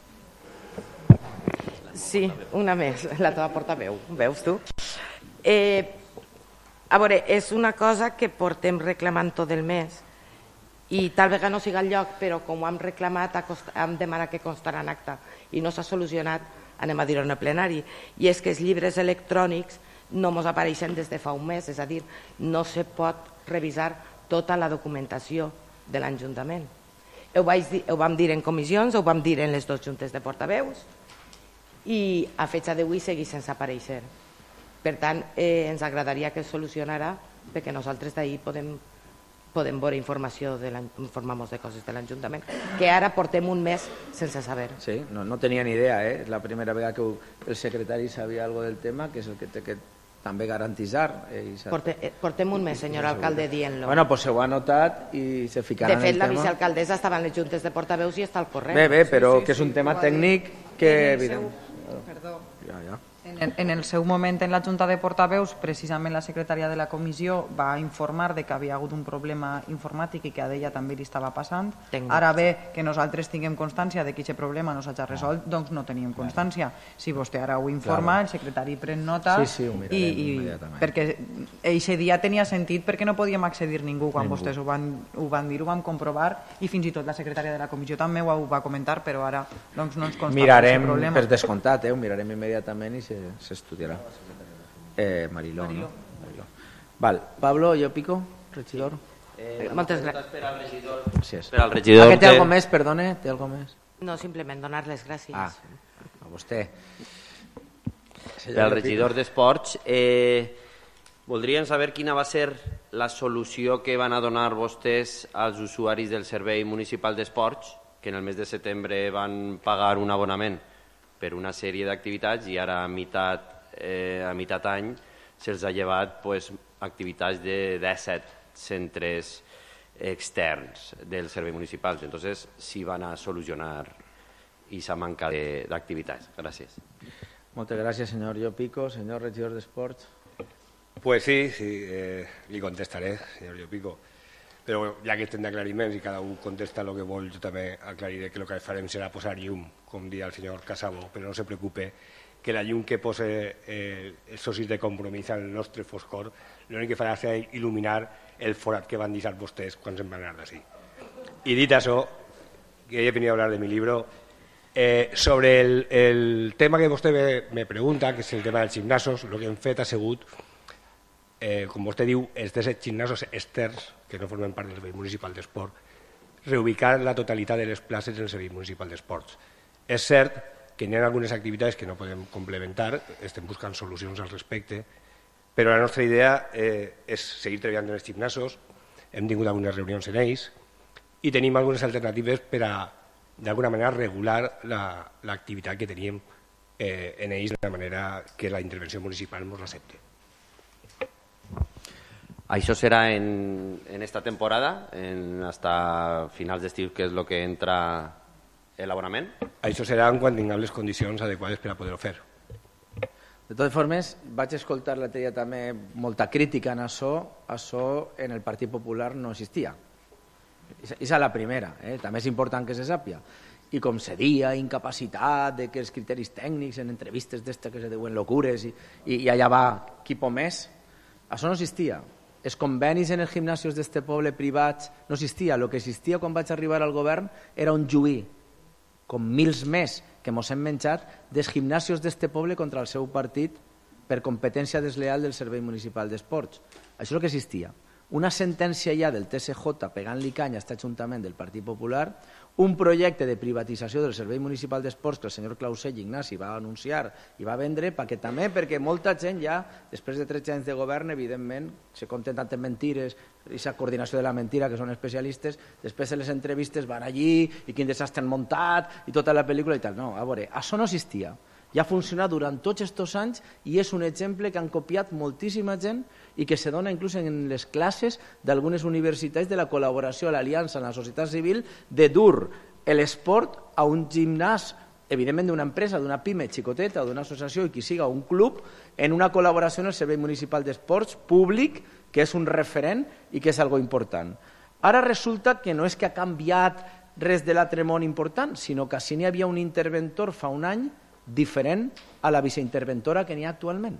Sí, una més, la teva portaveu, veus tu? Eh, a veure, és una cosa que portem reclamant tot el mes i tal vegada no siga el lloc, però com ho hem reclamat, hem demanat que constarà en acta i no s'ha solucionat, anem a dir-ho en el plenari, i és que els llibres electrònics no ens apareixen des de fa un mes, és a dir, no se pot revisar tota la documentació de l'Ajuntament. Ho, ho vam dir en comissions, ho vam dir en les dues juntes de portaveus, i a fecha d'avui segueix sense aparèixer. Per tant, eh, ens agradaria que es solucionarà, perquè nosaltres d'ahir podem, podem veure informació, informar-nos de coses de l'Ajuntament, que ara portem un mes sense saber. Sí, no, no tenia ni idea, eh? És la primera vegada que el secretari sabia algo del tema, que és el que té que també garantitzar. Eh, Porte, eh, portem un mes, senyor alcalde, dient-lo. Bueno, pues se ho ha notat i se ficarà en el tema. De fet, la vicealcaldessa estava en les juntes de portaveus i està al corrent. Bé, bé, però que és un tema tècnic que... Perdó. Ja, ja. En el, en el seu moment en la Junta de Portaveus, precisament la secretària de la comissió va informar de que havia hagut un problema informàtic i que a ella també li estava passant. Tècnic. Ara bé, que nosaltres tinguem constància de que aquest problema no s'ha resolt, doncs no teníem constància. Si vostè ara ho informa, claro. El secretari pren nota, sí, sí, ho mirarem, i, i perquè eixe dia tenia sentit perquè no podíem accedir ningú quan ningú. Vostès ho van, ho van dir, ho vam comprovar, i fins i tot la secretària de la comissió també ho va comentar, però ara doncs, no ens consta mirarem, aquest problema. Per descomptat, eh? Ho mirarem immediatament i s'estudiarà. Eh, Mariló, Mariló. No? Mariló. Val. Pablo Llopico, regidor. Eh, Moltes gràcies. Per al regidor. Gràcies. Per al regidor. Aquest té alguna més, perdone? Té alguna més? No, simplement donar les gràcies. Ah, a vostè. Per al regidor d'Esports, eh, voldríem saber quina va ser la solució que van a donar vostès als usuaris del Servei Municipal d'Esports, que en el mes de setembre van pagar un abonament per una sèrie d'activitats i ara a meitat, eh, a meitat any se'ls ha llevat pues, activitats de disset centres externs del servei municipal. Entonces, sí van a solucionar esa manca d'activitats. Gràcies. Moltes gràcies, senyor Llopico. Senyor regidor d'Esports. Pues sí, sí eh, li contestaré, senyor Llopico. Però ja que estem d'aclariments i cada un contesta el que vol, jo també aclariré que el que farem serà posar llum, com dia el senyor Casabo, però no se preocupe que la llum que posa eh, els socis de compromís al nostre foscor l'únic que farà serà il·luminar el forat que van deixar vostès quan se'n van anar d'ací. I dit això, que he venido a hablar de mi libro, eh, sobre el, el tema que vostè me, me pregunta, que és el tema dels gimnasos, el que hem fet ha sigut, eh, com vostè diu, els disset gimnasos externs, que no formen part del Servei Municipal d'Esport, reubicar la totalitat de les places del Servei Municipal d'Esports. És cert que hi ha algunes activitats que no podem complementar, estem buscant solucions al respecte, però la nostra idea eh, és seguir treballant en els gimnasos, hem tingut algunes reunions en ells i tenim algunes alternatives per a, d'alguna manera, regular l'activitat la, que teníem eh, en ells de manera que la intervenció municipal ens l'accepti. Això serà en, en esta temporada, en hasta finals d'estiu, que és el que entra l'abonament? Això serà quan tinguem les condicions adequades per a poder-ho fer. De totes formes, vaig escoltar l'altre dia també molta crítica en això, això en el Partit Popular no existia. Esa és la primera, eh? També és important que se sàpia. I com se dia, incapacitat, de que els criteris tècnics en entrevistes d'esta que se diuen locures i, i allà va qui pot més, això no existia. Els convenis en els gimnasios d'este poble privats no existia. El que existia quan vaig arribar al govern era un lluir, com mils més que mos hem menjat, dels gimnasios d'este poble contra el seu partit per competència desleal del Servei Municipal d'Esports. Això és el que existia. Una sentència ja del T S J pegant-li canya a aquest Ajuntament del Partit Popular, un projecte de privatització del Servei Municipal d'Esports que el senyor Clausell Ignasi va anunciar i va vendre, perquè també perquè molta gent ja, després de tretze anys de govern, evidentment, se compten tantes mentires, aquesta coordinació de la mentira, que són especialistes, després de les entrevistes van allí i quin desastre han muntat i tota la pel·lícula i tal. No, a veure, això no existia. Ja ha funcionat durant tots aquests anys i és un exemple que han copiat moltíssima gent i que se dona inclús en les classes d'algunes universitats de la col·laboració a l'aliança en la societat civil de dur l'esport a un gimnàs, evidentment d'una empresa, d'una pime xicoteta o d'una associació i qui siga un club, en una col·laboració en el Servei Municipal d'Esports públic, que és un referent i que és algo important. Ara resulta que no és que ha canviat res de l'altre món important, sinó que si n'hi havia un interventor fa un any diferent a la viceinterventora que n'hi ha actualment.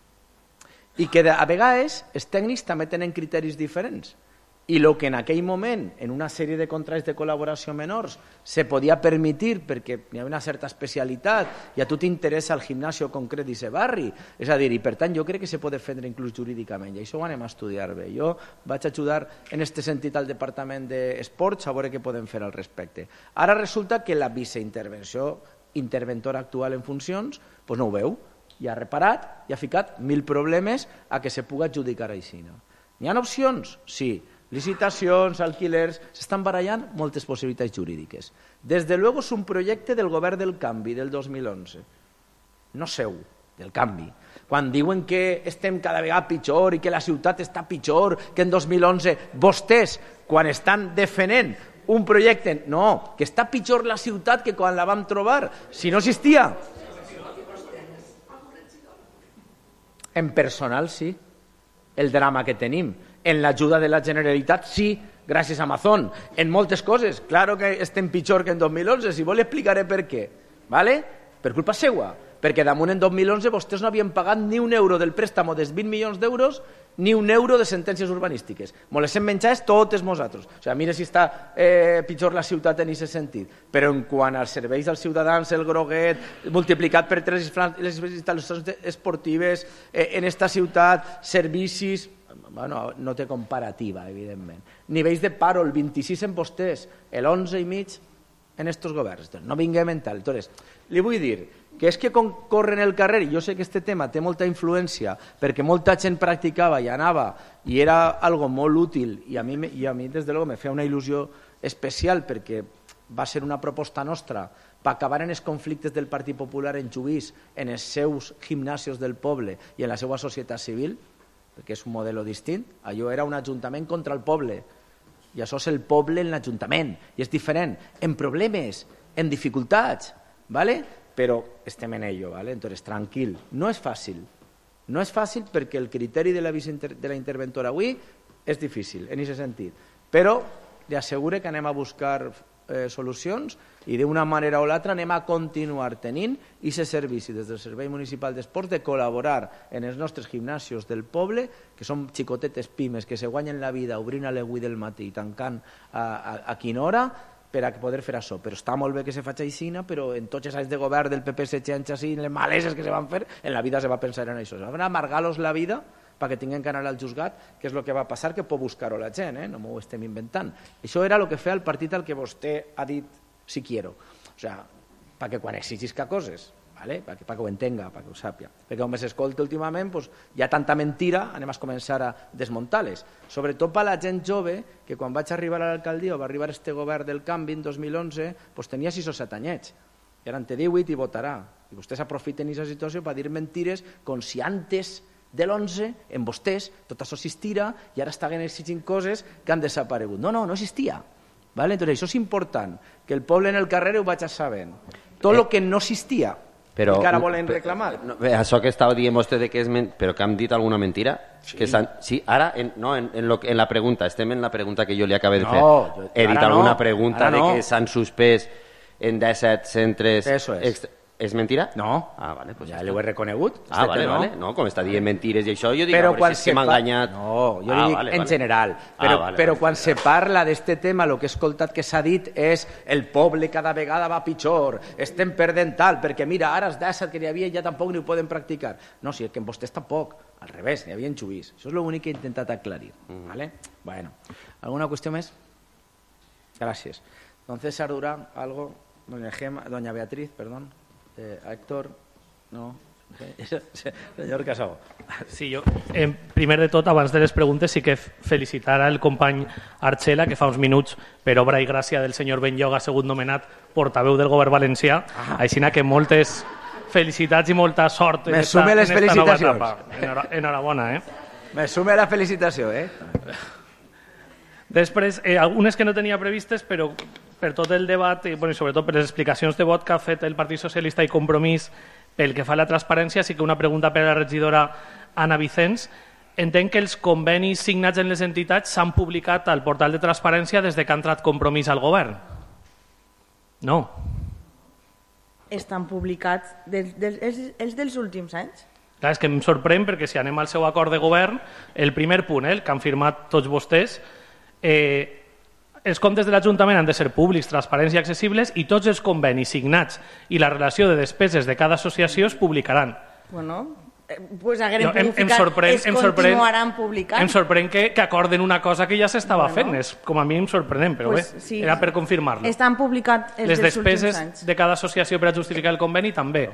I que a vegades els tècnics també tenen criteris diferents. I el que en aquell moment, en una sèrie de contractes de col·laboració menors, se podia permetre perquè hi havia una certa especialitat i a tu t'interessa el gimnasio concret d'aquest barri. És a dir, i per tant jo crec que se pot defendre inclús jurídicament i això ho anem a estudiar bé. Jo vaig ajudar en aquest sentit al Departament d'Esports a veure què podem fer al respecte. Ara resulta que la viceintervenció interventora actual en funcions doncs no ho veu, i ha reparat i ha ficat mil problemes a que se pugui adjudicar així. N'hi ha opcions? Sí. Licitacions, alquilers, s'estan barallant moltes possibilitats jurídiques. Des de luego és un projecte del govern del canvi del dos mil onze, no seu, del canvi. Quan diuen que estem cada vegada pitjor i que la ciutat està pitjor que en dos mil onze, vostès, quan estan defenent un projecte, no, que està pitjor la ciutat que quan la vam trobar, si no existia. En personal, sí, el drama que tenim. En l'ajuda de la Generalitat, sí, gràcies a Amazon. En moltes coses, claro que estem pitjor que en dos mil onze, si vol explicaré per què. ¿Vale? Per culpa seua, perquè damunt en dos mil onze vostès no havien pagat ni un euro del préstamo dels vint milions d'euros ni un euro de sentències urbanístiques. Mos les hem menjat totes nosaltres. O sigui, mira si està eh, pitjor la ciutat en aquest sentit. Però en quant als serveis als ciutadans, el groguet, multiplicat per tres les instal·lacions esportives eh, en esta ciutat, servicis... Bueno, no té comparativa, evidentment. Nivells de paro, el vint-i-sis en vostès, l'onze i mig en estos governs. No vinguem en tal. Entonces, li vull dir que és que corren el carrer, i jo sé que aquest tema té molta influència, perquè molta gent practicava i anava, i era algo molt útil, i a mi, i a mi des de luego, me feia una il·lusió especial, perquè va ser una proposta nostra per acabar en els conflictes del Partit Popular en Lluís, en els seus gimnasios del poble i en la seva societat civil, perquè és un model distint. Allò era un ajuntament contra el poble, i això és el poble en l'ajuntament, i és diferent, en problemes, en dificultats, ¿vale? Però estem en ello, ¿vale? Entonces, tranquil, no és fàcil, no és fàcil perquè el criteri de la, de la interventora avui és difícil, en aquest sentit, però li asseguro que anem a buscar eh, solucions i d'una manera o l'altra anem a continuar tenint aquest servici des del Servei Municipal d'Esports de col·laborar en els nostres gimnasios del poble, que són xicotetes pimes que se guanyen la vida obrint a les vuit del matí i tancant a, a, a quina hora per a poder fer això. Però està molt bé que se faci així, però en tots els anys de govern del P P setze anys així, en les maleses que se van fer, en la vida se va pensar en això. Se van amargar-los la vida perquè tinguin que anar al juzgat, que és el que va passar, que pot buscar-ho la gent, eh? No m'ho estem inventant. Això era el que feia el partit al que vostè ha dit si quiero. O sea, perquè quan exigisca coses, ¿vale? Perquè, perquè ho entenga, perquè ho sàpia. Perquè com s'escolta últimament, pues, hi ha tanta mentira, anem a començar a desmuntar-les. Sobretot per la gent jove, que quan vaig arribar a l'alcaldia, o va arribar este govern del canvi en dos mil onze, pues, tenia sis o set anyets. I ara en té divuit i votarà. I vostès aprofiten aquesta situació per dir mentires com si antes de l'onze, en vostès, tot això existira i ara estan exigint coses que han desaparegut. No, no, no existia. ¿Vale? Entonces, això és important, que el poble en el carrer ho vaig a saber. Tot el que no existia, Però, I que ara volen reclamar. No, bé, això que estava dient vostè de que és... Men... Però que han dit alguna mentira? Sí. Que sí, ara, en, no, en, en, lo, en la pregunta, estem en la pregunta que jo li acabé de fer. No, jo, He dit alguna no, pregunta de no. que s'han suspès en disset centres... Eso es. Extra... És mentira? No. Ah, vale, pues ja l'ho he reconegut. Ah, vale, no. vale. No, com està dient mentires i això, jo dic, Però ah, quan si és se que m'ha pa- enganyat... No, jo ah, li dic vale, en vale. general. Ah, Però, vale, però vale. quan se parla d'este tema, el que he escoltat que s'ha dit és el poble cada vegada va pitjor, estem perdent tal, perquè mira, ara els dèsset que n'hi havia ja tampoc ni ho poden practicar. No, si és que en vostès tampoc, al revés, n'hi havia xubís. Això és l'únic que he intentat aclarir. Mm. ¿Vale? Bueno, ¿alguna cuestión más? Gracias. Don César Durán, algo. Doña Gema, doña Beatriz, perdón. Eh, Héctor, no. Senyor Casau. Sí, jo, eh, primer de tot, abans de les preguntes, sí que felicitar al company Archela, que fa uns minuts, per obra i gràcia del senyor Benlloc, ha sigut nomenat portaveu del govern valencià. Ah. Així que moltes felicitats i molta sort en Me esta, sume les en esta nova felicitacions. etapa. Enhora- Enhorabona, eh? Me sume la felicitació, eh? Després, eh, algunes que no tenia previstes, però per tot el debat i, bueno, i sobretot per les explicacions de vot que ha fet el Partit Socialista i Compromís pel que fa a la transparència, sí que una pregunta per a la regidora Anna Vicens. Entenc que els convenis signats en les entitats s'han publicat al portal de transparència des de que ha entrat Compromís al govern. No. Estan publicats dels, dels, els, els dels últims anys. Clar, és que em sorprèn perquè si anem al seu acord de govern, el primer punt, eh, el que han firmat tots vostès, eh, els comptes de l'Ajuntament han de ser públics, transparents i accessibles i tots els convenis signats i la relació de despeses de cada associació es publicaran. Bueno, eh, pues hagueren No, em, em publicat, sorprèn, es em sorprèn, continuaran publicant. em sorprèn que, que acorden una cosa que ja s'estava Bueno. fent. És com a mínim sorprenent, però Pues bé, sí. era per confirmar-lo. Estan publicats els Les dels últims despeses anys. de cada associació per a justificar el conveni també.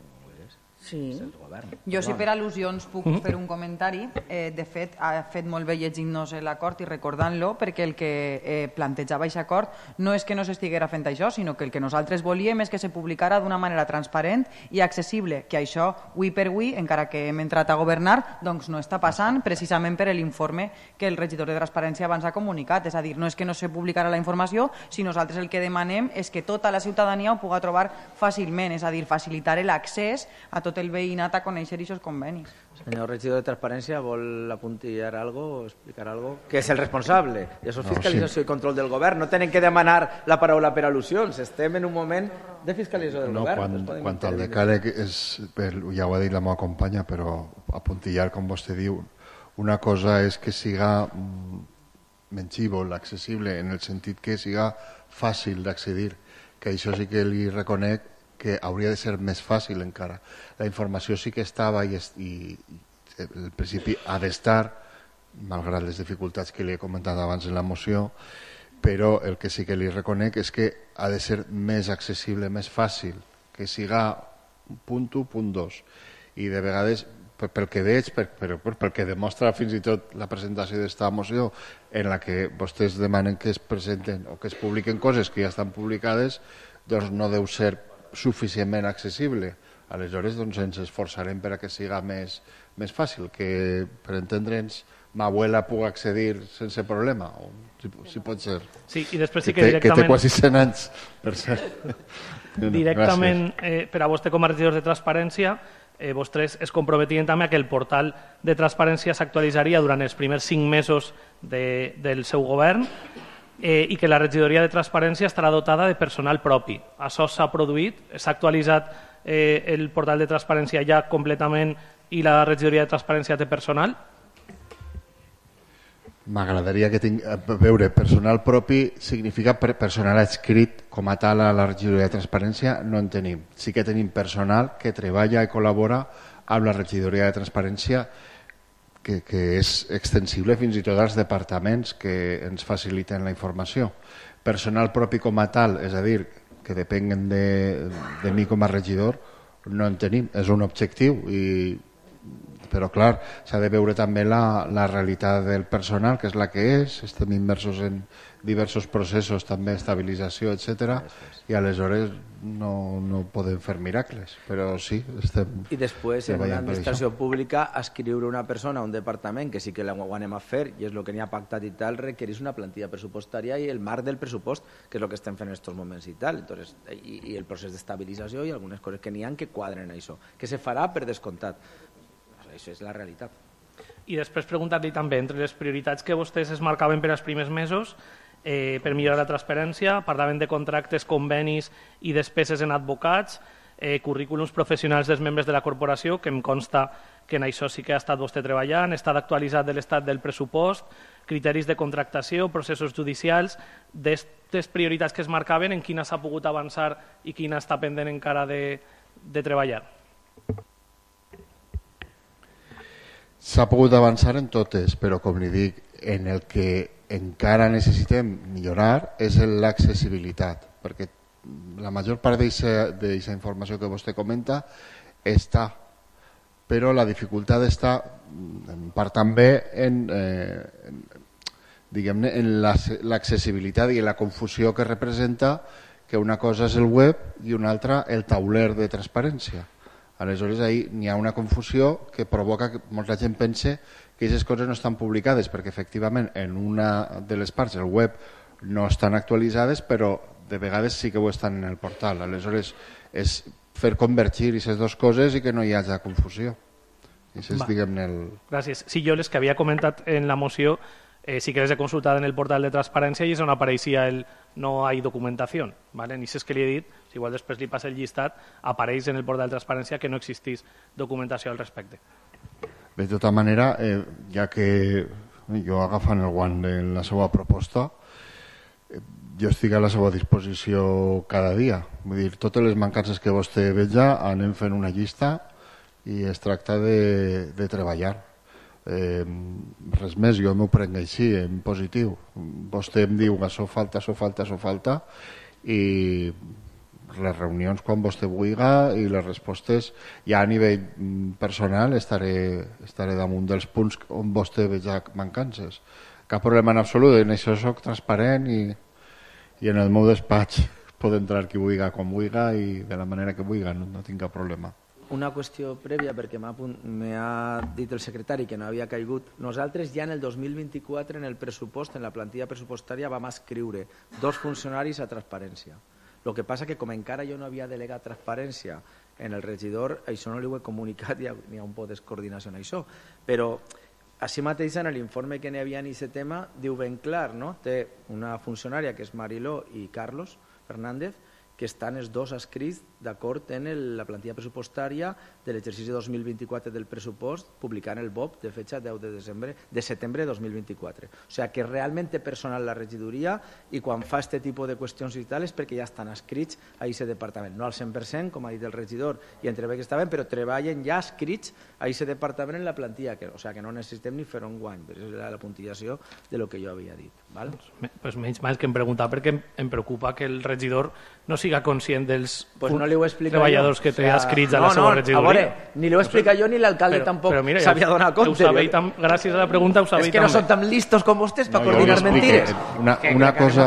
Sí. Jo, si per al·lusions puc fer un comentari, eh, de fet, ha fet molt bé llegint-nos l'acord i recordant-lo, perquè el que eh, plantejava aquest acord no és que no s'estiguera fent això, sinó que el que nosaltres volíem és que se publicara d'una manera transparent i accessible, que això, avui per avui, encara que hem entrat a governar, doncs no està passant, precisament per l'informe que el regidor de Transparència abans ha comunicat. És a dir, no és que no se publicarà la informació, si nosaltres el que demanem és que tota la ciutadania ho pugui trobar fàcilment, és a dir, facilitar l'accés a tot el veïnat a conèixer aquests convenis. Senyor regidor de Transparència, vol apuntillar algo o explicar algo? Que és el responsable. I això és fiscalització no, sí. i control del govern. No tenen que demanar la paraula per al·lusions. Estem en un moment de fiscalització del no, govern. Quan, quan el decàleg és, ja ho ha dit la meva companya, però apuntillar, com vostè diu, una cosa és que siga menjívol, accessible, en el sentit que siga fàcil d'accedir, que això sí que li reconec que hauria de ser més fàcil encara. La informació sí que estava i, i, i el principi ha d'estar, malgrat les dificultats que li he comentat abans en la moció, però el que sí que li reconec és que ha de ser més accessible, més fàcil, que siga punt u, punt dos. I de vegades, pel que veig, per, per, per, pel que demostra fins i tot la presentació d'esta moció, en la que vostès demanen que es presenten o que es publiquen coses que ja estan publicades, doncs no deu ser suficientment accessible. Aleshores, doncs, ens esforçarem per a que siga més, més fàcil, que, per entendre'ns, ma abuela pugui accedir sense problema, o si, si pot ser. Sí, i després sí que, que té, directament... que té quasi cent anys, per cert. Directament, eh, per a vostè com a regidor de Transparència, eh, vostès es comprometien també a que el portal de Transparència s'actualitzaria durant els primers cinc mesos de, del seu govern eh, i que la regidoria de Transparència estarà dotada de personal propi. Això s'ha produït, s'ha actualitzat eh, el portal de Transparència ja completament i la regidoria de Transparència té personal? M'agradaria que tinc, veure, personal propi significa personal adscrit com a tal a la regidoria de Transparència, no en tenim. Sí que tenim personal que treballa i col·labora amb la regidoria de Transparència que, que és extensible fins i tot als departaments que ens faciliten la informació. Personal propi com a tal, és a dir, que depenguen de, de mi com a regidor, no en tenim. És un objectiu i però clar, s'ha de veure també la, la realitat del personal, que és la que és, estem immersos en diversos processos, també estabilització, etcètera, i aleshores no, no podem fer miracles, però sí, estem... I després, en una administració pública, escriure una persona a un departament, que sí que ho anem a fer, i és el que n'hi ha pactat i tal, requereix una plantilla pressupostària i el marc del pressupost, que és el que estem fent en aquests moments i tal, Entonces, i, i el procés d'estabilització i algunes coses que n'hi ha que quadren això, que se farà per descomptat. Això és la realitat. I després preguntar-li també, entre les prioritats que vostès es marcaven per als primers mesos, eh, per millorar la transparència, parlaven de contractes, convenis i despeses en advocats, eh, currículums professionals dels membres de la corporació, que em consta que en això sí que ha estat vostè treballant, estat actualitzat de l'estat del pressupost, criteris de contractació, processos judicials, d'aquestes prioritats que es marcaven, en quina s'ha pogut avançar i quina està pendent encara de, de treballar. S'ha pogut avançar en totes, però com li dic, en el que encara necessitem millorar és l'accessibilitat, perquè la major part d'aquesta informació que vostè comenta està, però la dificultat està en part també en, eh, en, diguem-ne, en l'accessibilitat i en la confusió que representa que una cosa és el web i una altra el tauler de transparència. Aleshores, ahí n'hi ha una confusió que provoca que molta gent pense que aquestes coses no estan publicades, perquè efectivament en una de les parts, el web, no estan actualitzades, però de vegades sí que ho estan en el portal. Aleshores, és fer convergir aquestes dues coses i que no hi hagi confusió. Això és, diguem-ne, el... Gràcies. Sí, jo les que havia comentat en la moció eh, sí que les he consultat en el portal de transparència i és on apareixia el no hay documentació. ¿vale? Ni sé que li he dit, si igual després li passa el llistat, apareix en el portal de transparència que no existís documentació al respecte. De tota manera, eh, ja que jo agafant el guant de la seva proposta, eh, jo estic a la seva disposició cada dia. Vull dir, totes les mancances que vostè veja anem fent una llista i es tracta de, de treballar. Eh, res més, jo m'ho prenc així, en positiu. Vostè em diu que això falta, això falta, això falta, i les reunions quan vostè vulgui i les respostes ja a nivell personal estaré, estaré damunt dels punts on vostè veja mancances. Cap problema en absolut, en això soc transparent i, i en el meu despatx pot entrar qui vulgui, com vulgui i de la manera que vulgui, no, no tinc cap problema. Una qüestió prèvia, perquè m'ha dit el secretari que no havia caigut. Nosaltres ja en el dos mil vint-i-quatre, en el pressupost, en la plantilla pressupostària, vam escriure dos funcionaris a transparència. El que passa que com encara jo no havia delegat transparència en el regidor, això no li ho he comunicat, hi ha, hi ha un poc de coordinació en això. Però així mateix en l'informe que n'hi havia en aquest tema diu ben clar, no? Té una funcionària que és Mariló i Carlos Fernández, que estan els dos escrits d'acord en el, la plantilla pressupostària de l'exercici dos mil vint-i-quatre del pressupost publicant el B O P de fetxa deu de desembre de setembre de dos mil vint-i-quatre. O sigui que realment té personal la regidoria i quan fa aquest tipus de qüestions i tal és perquè ja estan escrits a aquest departament. No al cent per cent, com ha dit el regidor, i entre bé que estaven, però treballen ja escrits a aquest departament en la plantilla. Que, o sigui que no necessitem ni fer un guany, però és la puntillació de lo que jo havia dit. Val? Pues menys mal que em preguntar perquè em preocupa que el regidor no siga conscient dels pues no treballadors que té escrits a la no, seva no, regidoria. A veure, ni li ho explica jo ni l'alcalde tampoc s'havia donat compte. Tam, gràcies a la pregunta ho sabeu també. És que no són tan listos com vostès per no, coordinar mentides. Una, una, cosa,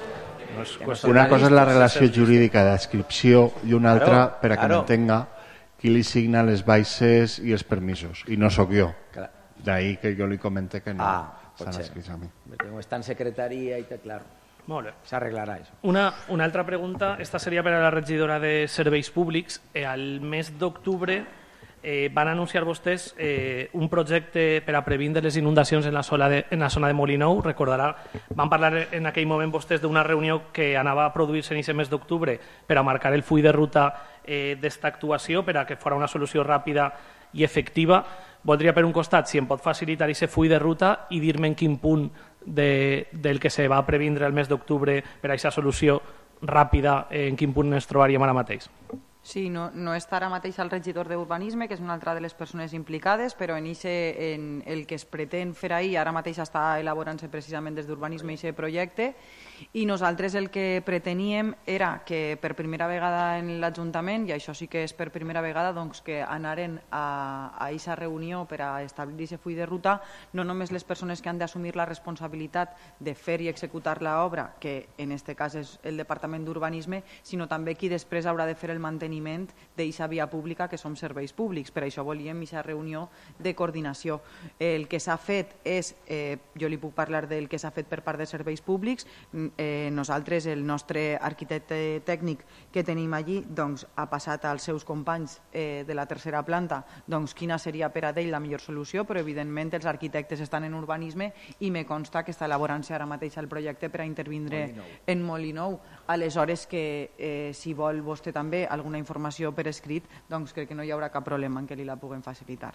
no és una cosa és la relació jurídica d'adscripció i una altra, claro, per a que claro. m'entenga, qui li signa les baixes i els permisos, i no sóc jo. D'ahí que jo li comente que no ah, estan escrits a mi. Perquè està en secretaria i tal, clar. Molt bé. S'arreglarà això. Una, una altra pregunta, esta seria per a la regidora de Serveis Públics. Eh, al mes d'octubre eh, van anunciar vostès eh, un projecte per a previndre les inundacions en la, zona de, en la zona de Molinou. Recordarà, van parlar en aquell moment vostès d'una reunió que anava a produir-se en aquest mes d'octubre per a marcar el full de ruta eh, d'esta actuació, per a que fos una solució ràpida i efectiva. Voldria, per un costat, si em pot facilitar aquest full de ruta i dir-me en quin punt de, del que se va previndre el mes d'octubre per a aquesta solució ràpida, en quin punt ens trobaríem ara mateix. Sí, no, no està ara mateix el regidor d'Urbanisme, que és una altra de les persones implicades, però en, ixe, en el que es pretén fer ahir, ara mateix està elaborant-se precisament des d'Urbanisme aquest projecte, i nosaltres el que preteníem era que per primera vegada en l'Ajuntament, i això sí que és per primera vegada, doncs que anaren a aquesta reunió per a establir aquest full de ruta, no només les persones que han d'assumir la responsabilitat de fer i executar l'obra, que en aquest cas és el Departament d'Urbanisme, sinó també qui després haurà de fer el manteniment d'aquesta via pública que som serveis públics. Per això volíem aquesta reunió de coordinació. El que s'ha fet és, eh, jo li puc parlar del que s'ha fet per part de serveis públics, eh, nosaltres, el nostre arquitecte tècnic que tenim allí, doncs, ha passat als seus companys eh, de la tercera planta doncs, quina seria per a ell la millor solució, però evidentment els arquitectes estan en urbanisme i me consta que està elaborant-se ara mateix el projecte per a intervindre en Molinou. Aleshores, que eh, si vol vostè també alguna informació per escrit, doncs crec que no hi haurà cap problema en què li la puguem facilitar.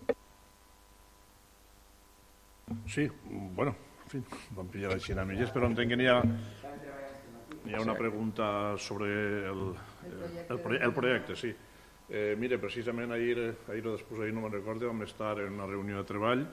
Sí, bueno, en fi, vam pillar així a milles, però entenc que n'hi ha, n'hi ha una pregunta sobre el, el, el projecte, sí. Eh, mire, precisament ahir, ahir o després, ahir no me'n recordo, vam estar en una reunió de treball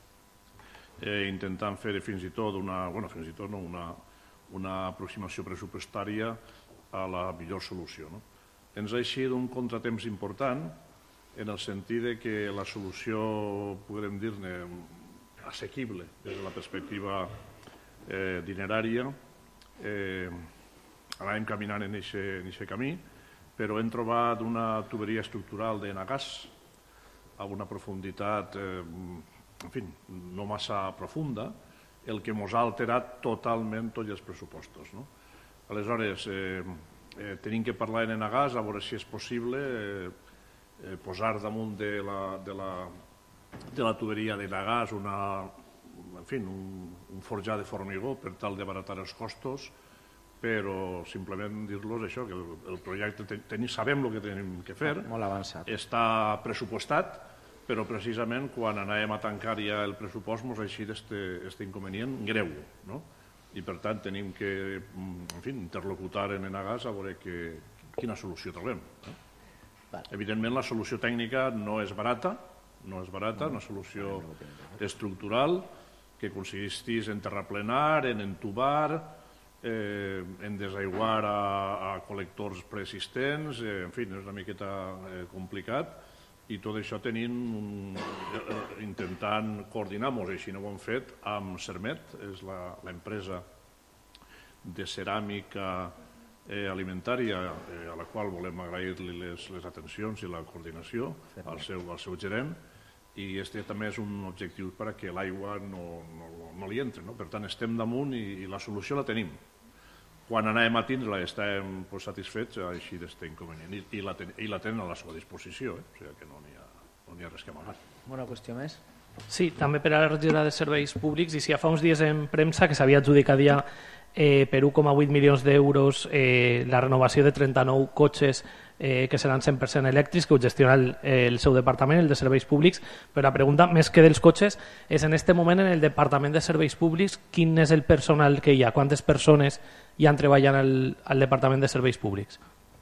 eh, intentant fer fins i tot una, bueno, fins i tot no, una, una aproximació pressupostària a la millor solució, no? Ens ha eixit un contratemps important en el sentit de que la solució, podrem dir-ne, assequible des de la perspectiva eh, dinerària, eh, anàvem caminant en aquest camí, però hem trobat una tuberia estructural d'Enagas a una profunditat, eh, en fi, no massa profunda, el que ens ha alterat totalment tots els pressupostos, no? Aleshores, eh, eh, tenim que parlar en Enagas, a veure si és possible eh, eh, posar damunt de la, de la, de la tuberia d'Enagas una, en fi, un, un forjar de formigó per tal de baratar els costos, però simplement dir-los això, que el, el projecte ten, sabem el que tenim que fer, molt avançat, està pressupostat, però precisament quan anàvem a tancar ja el pressupost ens ha eixit aquest inconvenient greu, no? I per tant tenim que, en fi, interlocutar en Enagas a veure que, quina solució trobem. No? Evidentment la solució tècnica no és barata, no és barata, una solució estructural que consistís en terraplenar, en entubar, eh, en desaiguar a, a col·lectors preexistents, eh, en fi, és una miqueta eh, complicat, i tot això tenim un, eh, intentant coordinar-nos, així no ho hem fet, amb Sermet, és l'empresa de ceràmica eh, alimentària eh, a la qual volem agrair-li les, les atencions i la coordinació al seu, al seu gerent, i este també és un objectiu perquè l'aigua no, no, no li entri, no? Per tant, estem damunt i, i la solució la tenim. Quan anàvem a tindre-la estàvem pues, satisfets així d'este inconvenient i, i, la ten, i la tenen a la seva disposició, eh? O sigui que no n'hi ha, no n'hi ha res que amagar. Una qüestió més? Sí, també per a la regidora de Serveis Públics, i si ja fa uns dies en premsa que s'havia adjudicat ja eh, per un coma vuit milions d'euros eh, la renovació de trenta-nou cotxes eh, que seran cent per cent elèctrics, que ho gestiona el, el seu departament, el de Serveis Públics, però la pregunta, més que dels cotxes, és en aquest moment en el departament de Serveis Públics, quin és el personal que hi ha? Quantes persones hi han treballant al, al departament de Serveis Públics?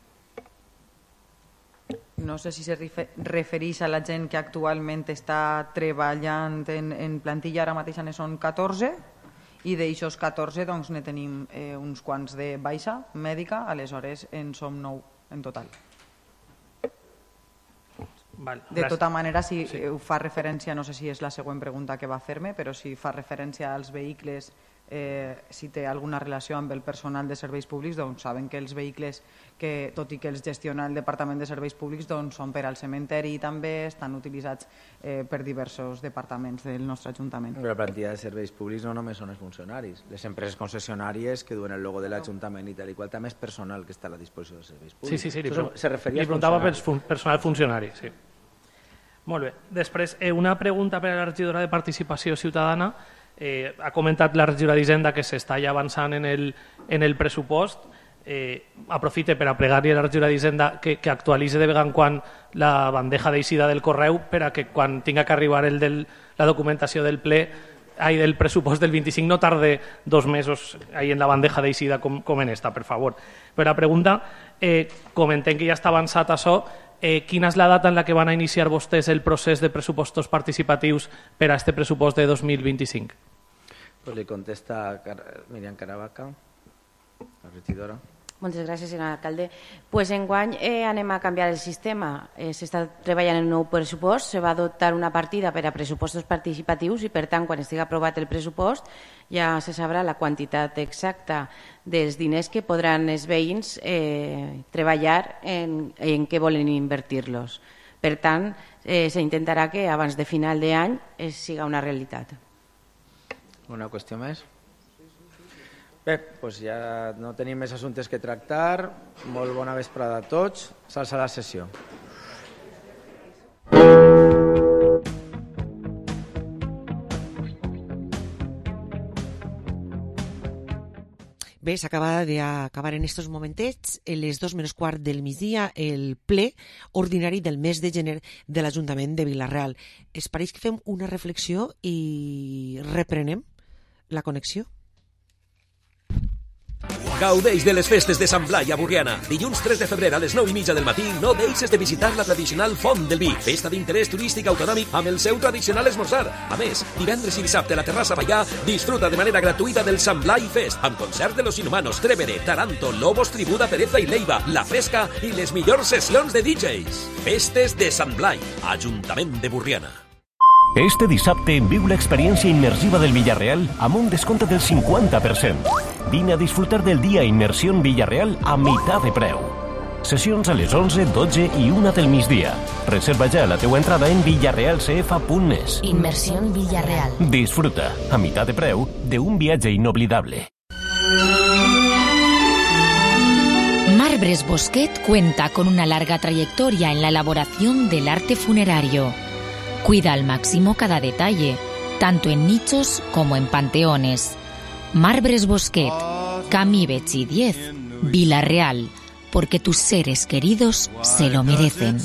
No sé si se refereix a la gent que actualment està treballant en, en plantilla, ara mateix ne són catorze, i d'aixòs catorze doncs, ne tenim eh, uns quants de baixa mèdica, aleshores en som nou en total. Val, de tota manera, si sí. ho fa referència, no sé si és la següent pregunta que va fer-me, però si fa referència als vehicles, eh, si té alguna relació amb el personal de serveis públics, doncs saben que els vehicles, que, tot i que els gestiona el Departament de Serveis Públics, doncs són per al cementeri i també estan utilitzats eh, per diversos departaments del nostre Ajuntament. La plantilla de serveis públics no només són els funcionaris, les empreses concessionàries que duen el logo de l'Ajuntament i tal i qual, també és personal que està a la disposició dels serveis públics. Sí, sí, sí, li, Això se referia li preguntava per fun personal funcionari, sí. Molt bé. Després, eh, una pregunta per a la regidora de Participació Ciutadana. Eh, ha comentat la regidora d'Hisenda que s'està ja avançant en el, en el pressupost. Eh, aprofite per a pregar-li a la regidora d'Hisenda que, que actualitzi de vegada en quan la bandeja d'eixida del correu per a que quan tinga que arribar el del, la documentació del ple ahí del pressupost del vint-i-cinc no tarde dos mesos ahí en la bandeja d'eixida com, com en esta, per favor. Però la pregunta, eh, com entenc que ja està avançat això, eh, quina és la data en la que van a iniciar vostès el procés de pressupostos participatius per a este pressupost de dos mil vint-i-cinc? Pues li contesta Miriam Caravaca, la regidora. Moltes gràcies, senyor alcalde. Pues enguany eh, anem a canviar el sistema. Eh, S'està treballant en un nou pressupost, se va adoptar una partida per a pressupostos participatius i, per tant, quan estigui aprovat el pressupost ja se sabrà la quantitat exacta dels diners que podran els veïns eh, treballar en, en què volen invertir-los. Per tant, eh, s'intentarà que abans de final d'any eh, siga una realitat. Una qüestió més? Bé, doncs ja no tenim més assumptes que tractar. Molt bona vesprada a tots. S'alça la sessió. Bé, s'acaba d'acabar en estos momentets, a les dos menys quart del migdia, el ple ordinari del mes de gener de l'Ajuntament de Vila-real. Es pareix que fem una reflexió i reprenem la connexió? Gaudeix de les festes de Sant Blai a Borriana. Dilluns tres de febrer a les nou i mitja del matí no deixes de visitar la tradicional Font del Vi, festa d'interès turístic autonòmic amb el seu tradicional esmorzar. A més, divendres i dissabte a la terrassa Ballà disfruta de manera gratuïta del Sant Blai Fest, amb concert de Los Inhumanos, Trevere, Taranto, Lobos, Tribuda, Pereza i Leiva, La Fresca i les millors sessions de D Js. Festes de Sant Blai, Ajuntament de Borriana. Este dissabte viu l'experiència immersiva del Villarreal amb un descompte del cinquanta per cent. Vine a disfrutar del dia Immersión Villarreal a meitat de preu. Sessions a les onze, dotze i una del migdia. Reserva ja la teua entrada en villarrealcf punt net. Immersión Villarreal. Disfruta, a mitad de preu, de un viatge inoblidable. Marbres Bosquet cuenta con una larga trayectoria en la elaboración del arte funerario. Cuida al máximo cada detalle, tanto en nichos como en panteones. Marbres Bosquet, Camí Betxí diez, Vila-real, porque tus seres queridos se lo merecen.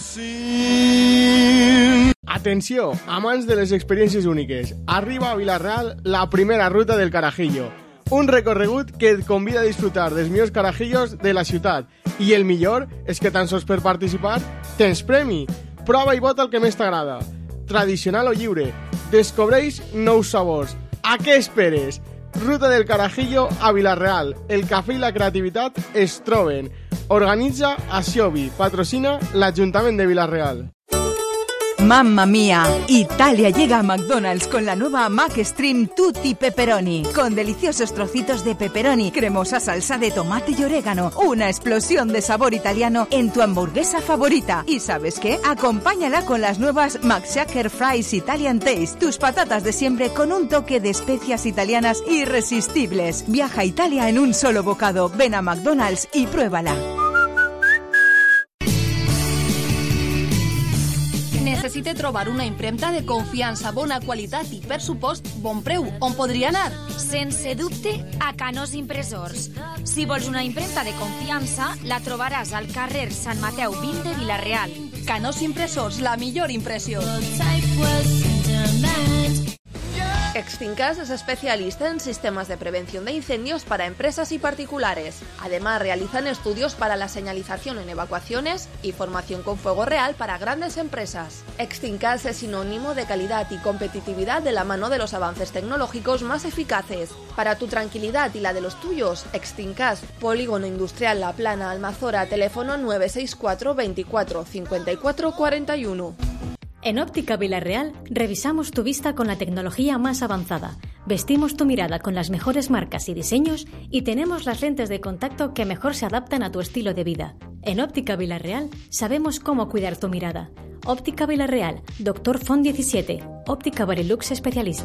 Atenció, amants de les experiències úniques. Arriba a Vila-real la primera ruta del Carajillo. Un recorregut que et convida a disfrutar dels millors carajillos de la ciutat. I el millor és que tan sols per participar tens premi. Prova i vota el que més t'agrada. Tradicional o lliure. Descobreix nous sabors. A què esperes? Ruta del Carajillo a Vila-real. El cafè i la creativitat es troben. Organitza Asiobi. Patrocina l'Ajuntament de Vila-real. ¡Mamma mía! Italia llega a McDonald's con la nueva McStream Tutti Pepperoni, con deliciosos trocitos de pepperoni, cremosa salsa de tomate y orégano, una explosión de sabor italiano en tu hamburguesa favorita. ¿Y sabes qué? Acompáñala con las nuevas McShaker Fries Italian Taste, tus patatas de siempre con un toque de especias italianas irresistibles. Viaja a Italia en un solo bocado. Ven a McDonald's y pruébala. Necessite trobar una impremta de confiança, bona qualitat i, per supost, bon preu. On podria anar? Sense dubte, a Canós Impressors. Si vols una impremta de confiança, la trobaràs al carrer Sant Mateu vint de Vila-real. Canós Impressors, la millor impressió. Extincas es especialista en sistemas de prevención de incendios para empresas y particulares. Además, realizan estudios para la señalización en evacuaciones y formación con fuego real para grandes empresas. Extincas es sinónimo de calidad y competitividad de la mano de los avances tecnológicos más eficaces. Para tu tranquilidad y la de los tuyos, Extincas, Polígono Industrial La Plana, Almazora, teléfono nueve seis cuatro veinticuatro cincuenta y cuatro cuarenta y uno. En Óptica Vila-real revisamos tu vista con la tecnología más avanzada, vestimos tu mirada con las mejores marcas y diseños y tenemos las lentes de contacto que mejor se adaptan a tu estilo de vida. En Óptica Vila-real sabemos cómo cuidar tu mirada. Óptica Vila-real, Doctor Font diecisiete, Óptica Barilux especialista.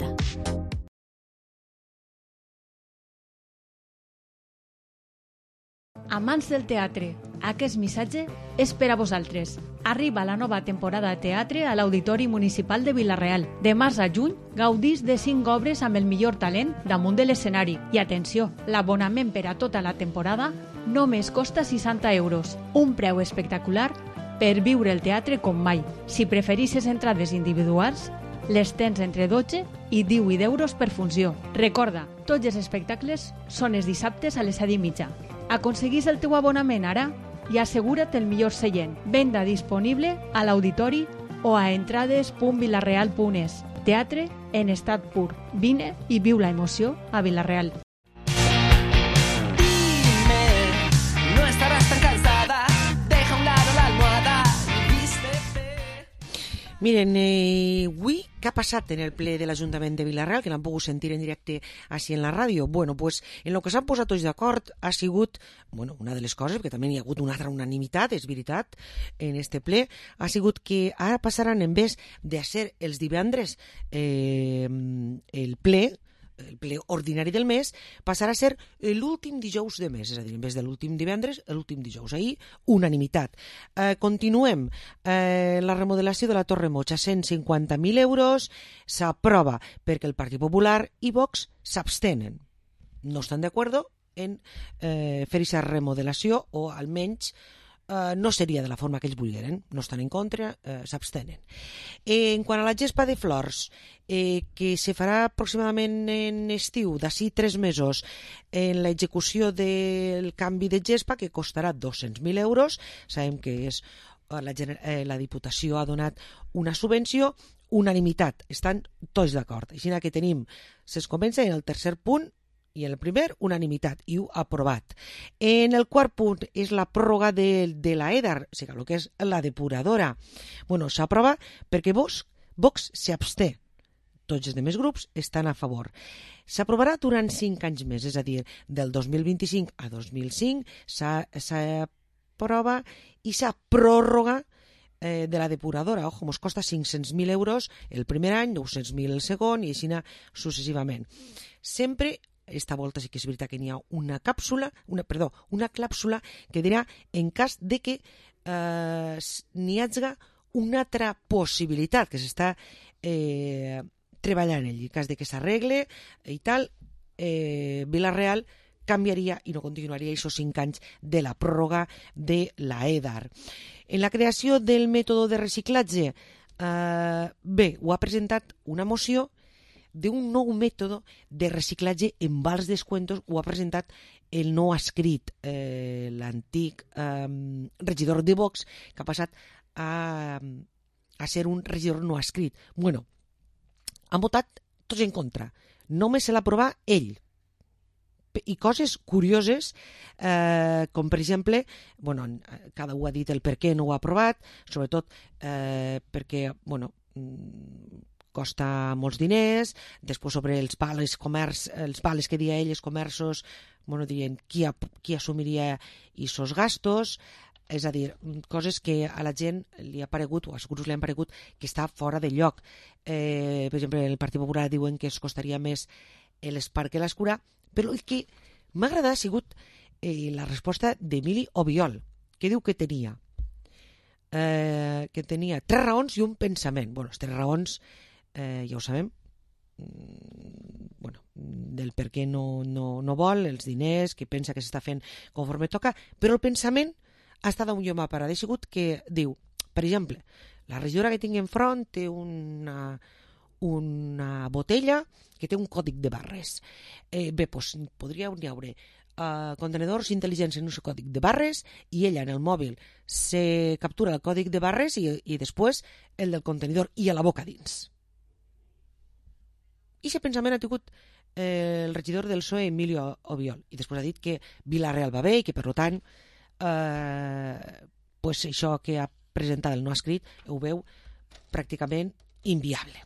Amants del teatre, aquest missatge és per a vosaltres. Arriba la nova temporada de teatre a l'Auditori Municipal de Vila-real. De març a juny, gaudís de cinc obres amb el millor talent damunt de l'escenari. I atenció, l'abonament per a tota la temporada només costa seixanta euros. Un preu espectacular per viure el teatre com mai. Si preferisses entrades individuals, Les tens entre dotze i divuit euros per funció. Recorda, tots els espectacles són els dissabtes a les set i mitja. Aconseguís el teu abonament ara i assegura't el millor seient. Venda disponible a l'auditori o a entrades punt vilareal punt es. Teatre en estat pur. Vine i viu la emoció a Vila-real. No estaràs tan cansada, deja a un lado la almohada y vístete. Miren, eh, avui què ha passat en el ple de l'Ajuntament de Vila-real, que l'han pogut sentir en directe així en la ràdio? Bueno, pues, en el que s'han posat tots d'acord ha sigut, bueno, una de les coses, perquè també hi ha hagut una altra unanimitat, és veritat, en este ple, ha sigut que ara passaran, en vez de ser els divendres eh, el ple, el ple ordinari del mes, passarà a ser l'últim dijous de mes, és a dir, en vez de l'últim divendres, l'últim dijous. Ahir, unanimitat. Eh, continuem. Eh, la remodelació de la Torre Mocha, cent cinquanta mil euros, s'aprova perquè el Partit Popular i Vox s'abstenen. No estan d'acord en eh, fer aquesta remodelació, o almenys Uh, no seria de la forma que ells volgueren, no estan en contra, uh, s'abstenen. Eh, en quant a la gespa de flors, eh, que se farà aproximadament en estiu, d'ací tres mesos, en l'execució del canvi de gespa, que costarà dos-cents mil euros, sabem que és, uh, la, eh, la Diputació ha donat una subvenció, unanimitat, estan tots d'acord. Així que tenim, se'ls comença en el tercer punt, i en el primer, unanimitat, i ho aprovat. En el quart punt és la pròrroga de, de la EDAR, o sigui, el que és la depuradora. Bueno, s'aprova perquè Vox, Vox s'absté. Tots els altres grups estan a favor. S'aprovarà durant cinc anys més, és a dir, del dos mil vint-i-cinc a dos mil cinc s'aprova i s'ha pròrroga eh, de la depuradora. Ojo, ens costa cinc-cents mil euros el primer any, nou-cents mil el segon i així successivament. Sempre esta volta sí que és veritat que n'hi ha una càpsula, una, perdó, una clàpsula que dirà en cas de que eh, n'hi hagi una altra possibilitat que s'està eh, treballant en ell. En cas de que s'arregle i tal, eh, Vila-real canviaria i no continuaria aquests cinc anys de la pròrroga de la EDAR. En la creació del mètode de reciclatge, eh, bé, ho ha presentat una moció d'un nou mètode de reciclatge en vals descuentos, ho ha presentat el no escrit, eh, l'antic eh, regidor de Vox, que ha passat a, a ser un regidor no escrit. Bueno, han votat tots en contra. Només se l'aprova ell. I coses curioses, eh, com per exemple, bueno, cada un ha dit el per què no ho ha aprovat, sobretot eh, perquè, bueno, costa molts diners, després sobre els pales, comerç, els pales que deia ell, els comerços, bueno, dirien qui, ha, qui assumiria aquests gastos, és a dir, coses que a la gent li ha paregut, o als grups li han paregut, que està fora de lloc. Eh, per exemple, el Partit Popular diuen que es costaria més l'Espar que l'Escura, però el que m'ha agradat ha sigut eh, la resposta d'Emili Obiol, que diu que tenia, eh, que tenia tres raons i un pensament. Bueno, les tres raons Eh, ja ho sabem, bueno, del per què no, no, no vol, els diners, que pensa que s'està fent conforme toca, però el pensament ha estat un lloc parat. Ha sigut que diu, per exemple, la regidora que tinc enfront té una, una botella que té un còdic de barres. Eh, bé, doncs podria n'hi haure uh, contenedors intel·ligents en un còdic de barres i ella en el mòbil se captura el còdic de barres i, i després el del contenidor i a la boca dins. I aquest pensament ha tingut eh, el regidor del P S O E, Emilio Obiol, i després ha dit que Vila-real va bé i que, per tant, eh, pues això que ha presentat el no escrit ho veu pràcticament inviable.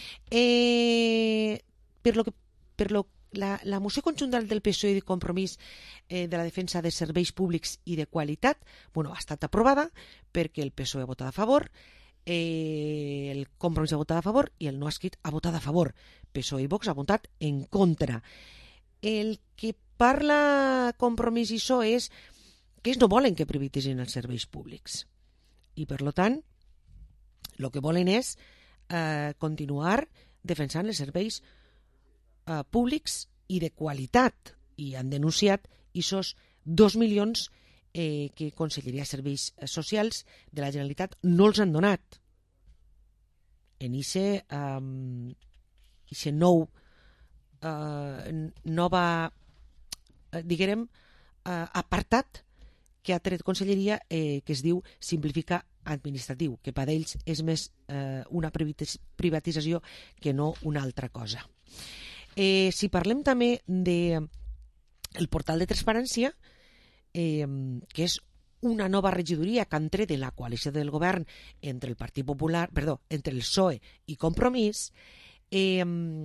Eh, per lo que, per lo, la, la moció conjunta del P S O E de compromís eh, de la defensa de serveis públics i de qualitat, bueno, ha estat aprovada perquè el P S O E ha votat a favor, eh, el compromís ha votat a favor i el no escrit ha votat a favor. P S O E i Vox ha votat en contra. El que parla compromís i P S O E és que ells no volen que privatitzin els serveis públics. I, per tant, el que volen és eh, continuar defensant els serveis eh, públics i de qualitat. I han denunciat aquests dos milions eh, que Conselleria de Serveis Socials de la Generalitat no els han donat. en ixe, um, ixe nou uh, nova uh, diguem uh, apartat que ha tret Conselleria eh, que es diu simplificar administratiu, que per ells és més eh, una privatització que no una altra cosa. Eh, si parlem també del de portal de transparència, eh, que és una nova regidoria que han tret de la coalició del govern entre el Partit Popular, perdó, entre el P S O E i Compromís, eh,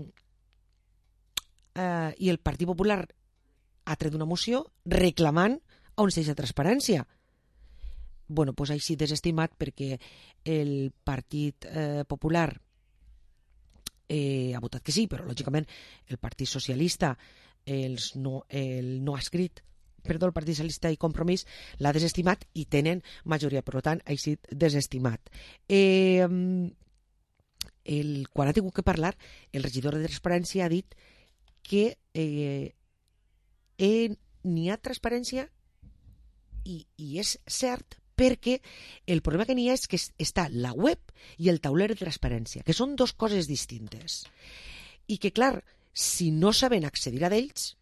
eh, i el Partit Popular ha tret una moció reclamant on s'eix la transparència. Bueno, doncs així desestimat perquè el Partit eh, Popular eh, ha votat que sí, però lògicament el Partit Socialista, els no, el no ha escrit, perdó, el Partit Socialista i Compromís l'ha desestimat i tenen majoria, per tant, així desestimat. Eh, el, quan ha tingut que parlar, el regidor de Transparència ha dit que eh, eh, n'hi ha transparència i, i és cert perquè el problema que n'hi ha és que està la web i el tauler de transparència, que són dues coses distintes. I que, clar, si no saben accedir a d'ells,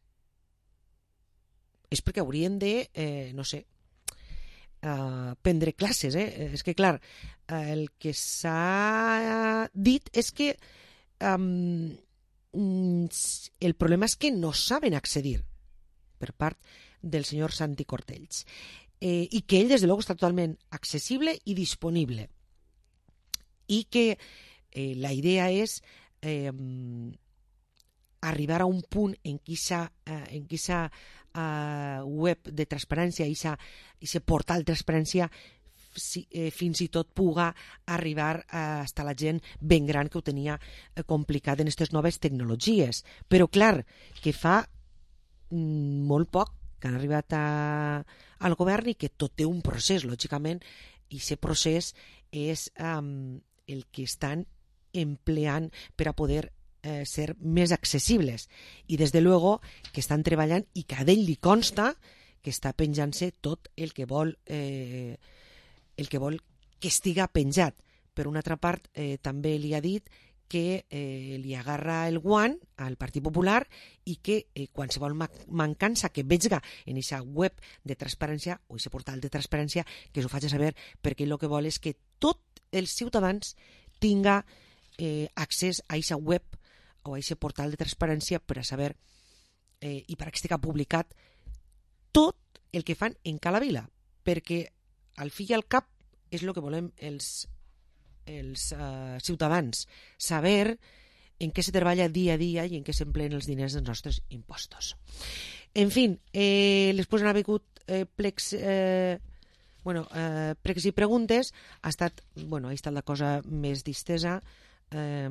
és perquè haurien de, eh, no sé, uh, prendre classes. Eh? És que, clar, el que s'ha dit és que um, el problema és que no saben accedir per part del senyor Santi Cortells. Eh, y que él desde luego está totalmente accesible y disponible y que eh, la idea es eh, arribar a un punt en què esa, eh, en què esa eh, web de transparència i ese portal de transparència si, eh, fins i tot puga arribar a estar la gent ben gran que ho tenia eh, complicat en aquestes noves tecnologies, però clar que fa mm, molt poc que han arribat a, al govern i que tot té un procés, lògicament, i aquest procés és um, el que estan empleant per a poder eh, ser més accessibles. I, des de luego, que estan treballant i que a ell li consta que està penjant-se tot el que vol eh, el que vol que estiga penjat. Per una altra part, eh, també li ha dit que eh, li agarra el guant al Partit Popular i que eh, qualsevol mancança que vegga en aquesta web de transparència o aquest portal de transparència que s'ho faci saber, perquè el que vol és que tots els ciutadans tinga eh, accés a aquesta web o a aquest portal de transparència per a saber eh, i per a que estigui publicat tot el que fan en cada vila, perquè al fi i al cap és el que volem els els uh, ciutadans, saber en què se treballa dia a dia i en què s'empleen els diners dels nostres impostos. En fi, eh, després han hagut eh, plecs, eh, bueno, eh, plecs i preguntes, ha estat, bueno, ha estat la cosa més distesa. Eh,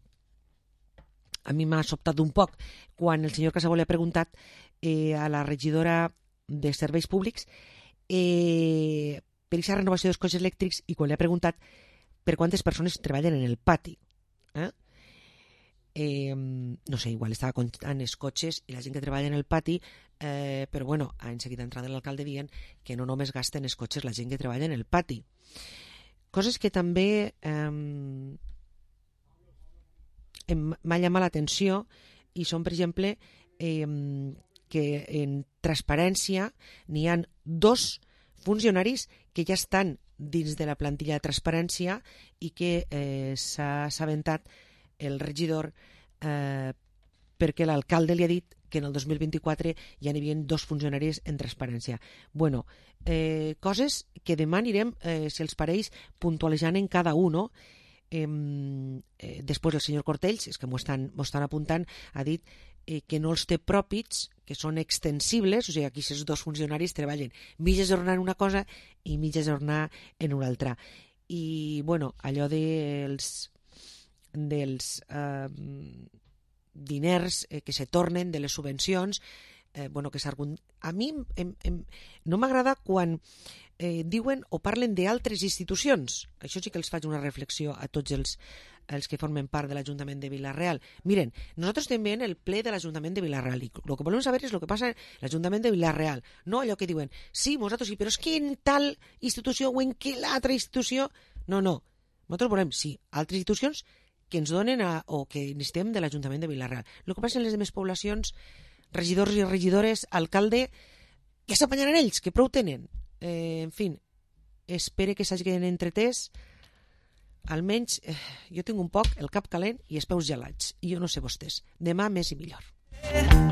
a mi m'ha sobtat un poc quan el senyor Casabó li ha preguntat eh, a la regidora de Serveis Públics eh, per aquesta renovació dels cotxes elèctrics i quan li ha preguntat per quantes persones treballen en el pati. Eh? Eh, no sé, igual estava comptant els cotxes i la gent que treballa en el pati, eh, però bueno, en seguida entrada l'alcalde dient que no només gasten els cotxes la gent que treballa en el pati. Coses que també eh, m'ha llamat l'atenció i són, per exemple, eh, que en transparència n'hi ha dos funcionaris que ja estan dins de la plantilla de transparència i que eh, s'ha assabentat el regidor eh, perquè l'alcalde li ha dit que en el dos mil vint-i-quatre ja n'hi havia dos funcionaris en transparència. Bueno, eh, coses que demà anirem, eh, si els pareix, puntualitzant en cada un, no? Eh, eh, després el senyor Cortells, és que m'ho estan, m'ho estan apuntant, ha dit eh, que no els té pròpits, que són extensibles, o sigui, aquí aquests dos funcionaris treballen mitja jornada en una cosa i mitja jornada en una altra. I, bueno, allò dels, dels eh, diners eh, que se tornen, de les subvencions, eh, bueno, que s'argun... A mi em, em, no m'agrada quan eh, diuen o parlen d'altres institucions. Això sí que els faig una reflexió a tots els, els que formen part de l'Ajuntament de Vila-real. Miren, nosaltres també en el ple de l'Ajuntament de Vila-real i el que volem saber és el que passa en l'Ajuntament de Vila-real, no allò que diuen sí, nosaltres sí, però és que en tal institució o en que l'altra institució... No, no, Nosaltres volem, sí, altres institucions que ens donen a, o que necessitem de l'Ajuntament de Vila-real. El que passa en les demés poblacions, regidors i regidores, alcalde, ja s'apanyaran ells, que prou tenen. Eh, en fi, espere que s'hagin entretès. Almenys eh, jo tinc un poc el cap calent i els peus gelats. I jo no sé vostès. Demà més i millor.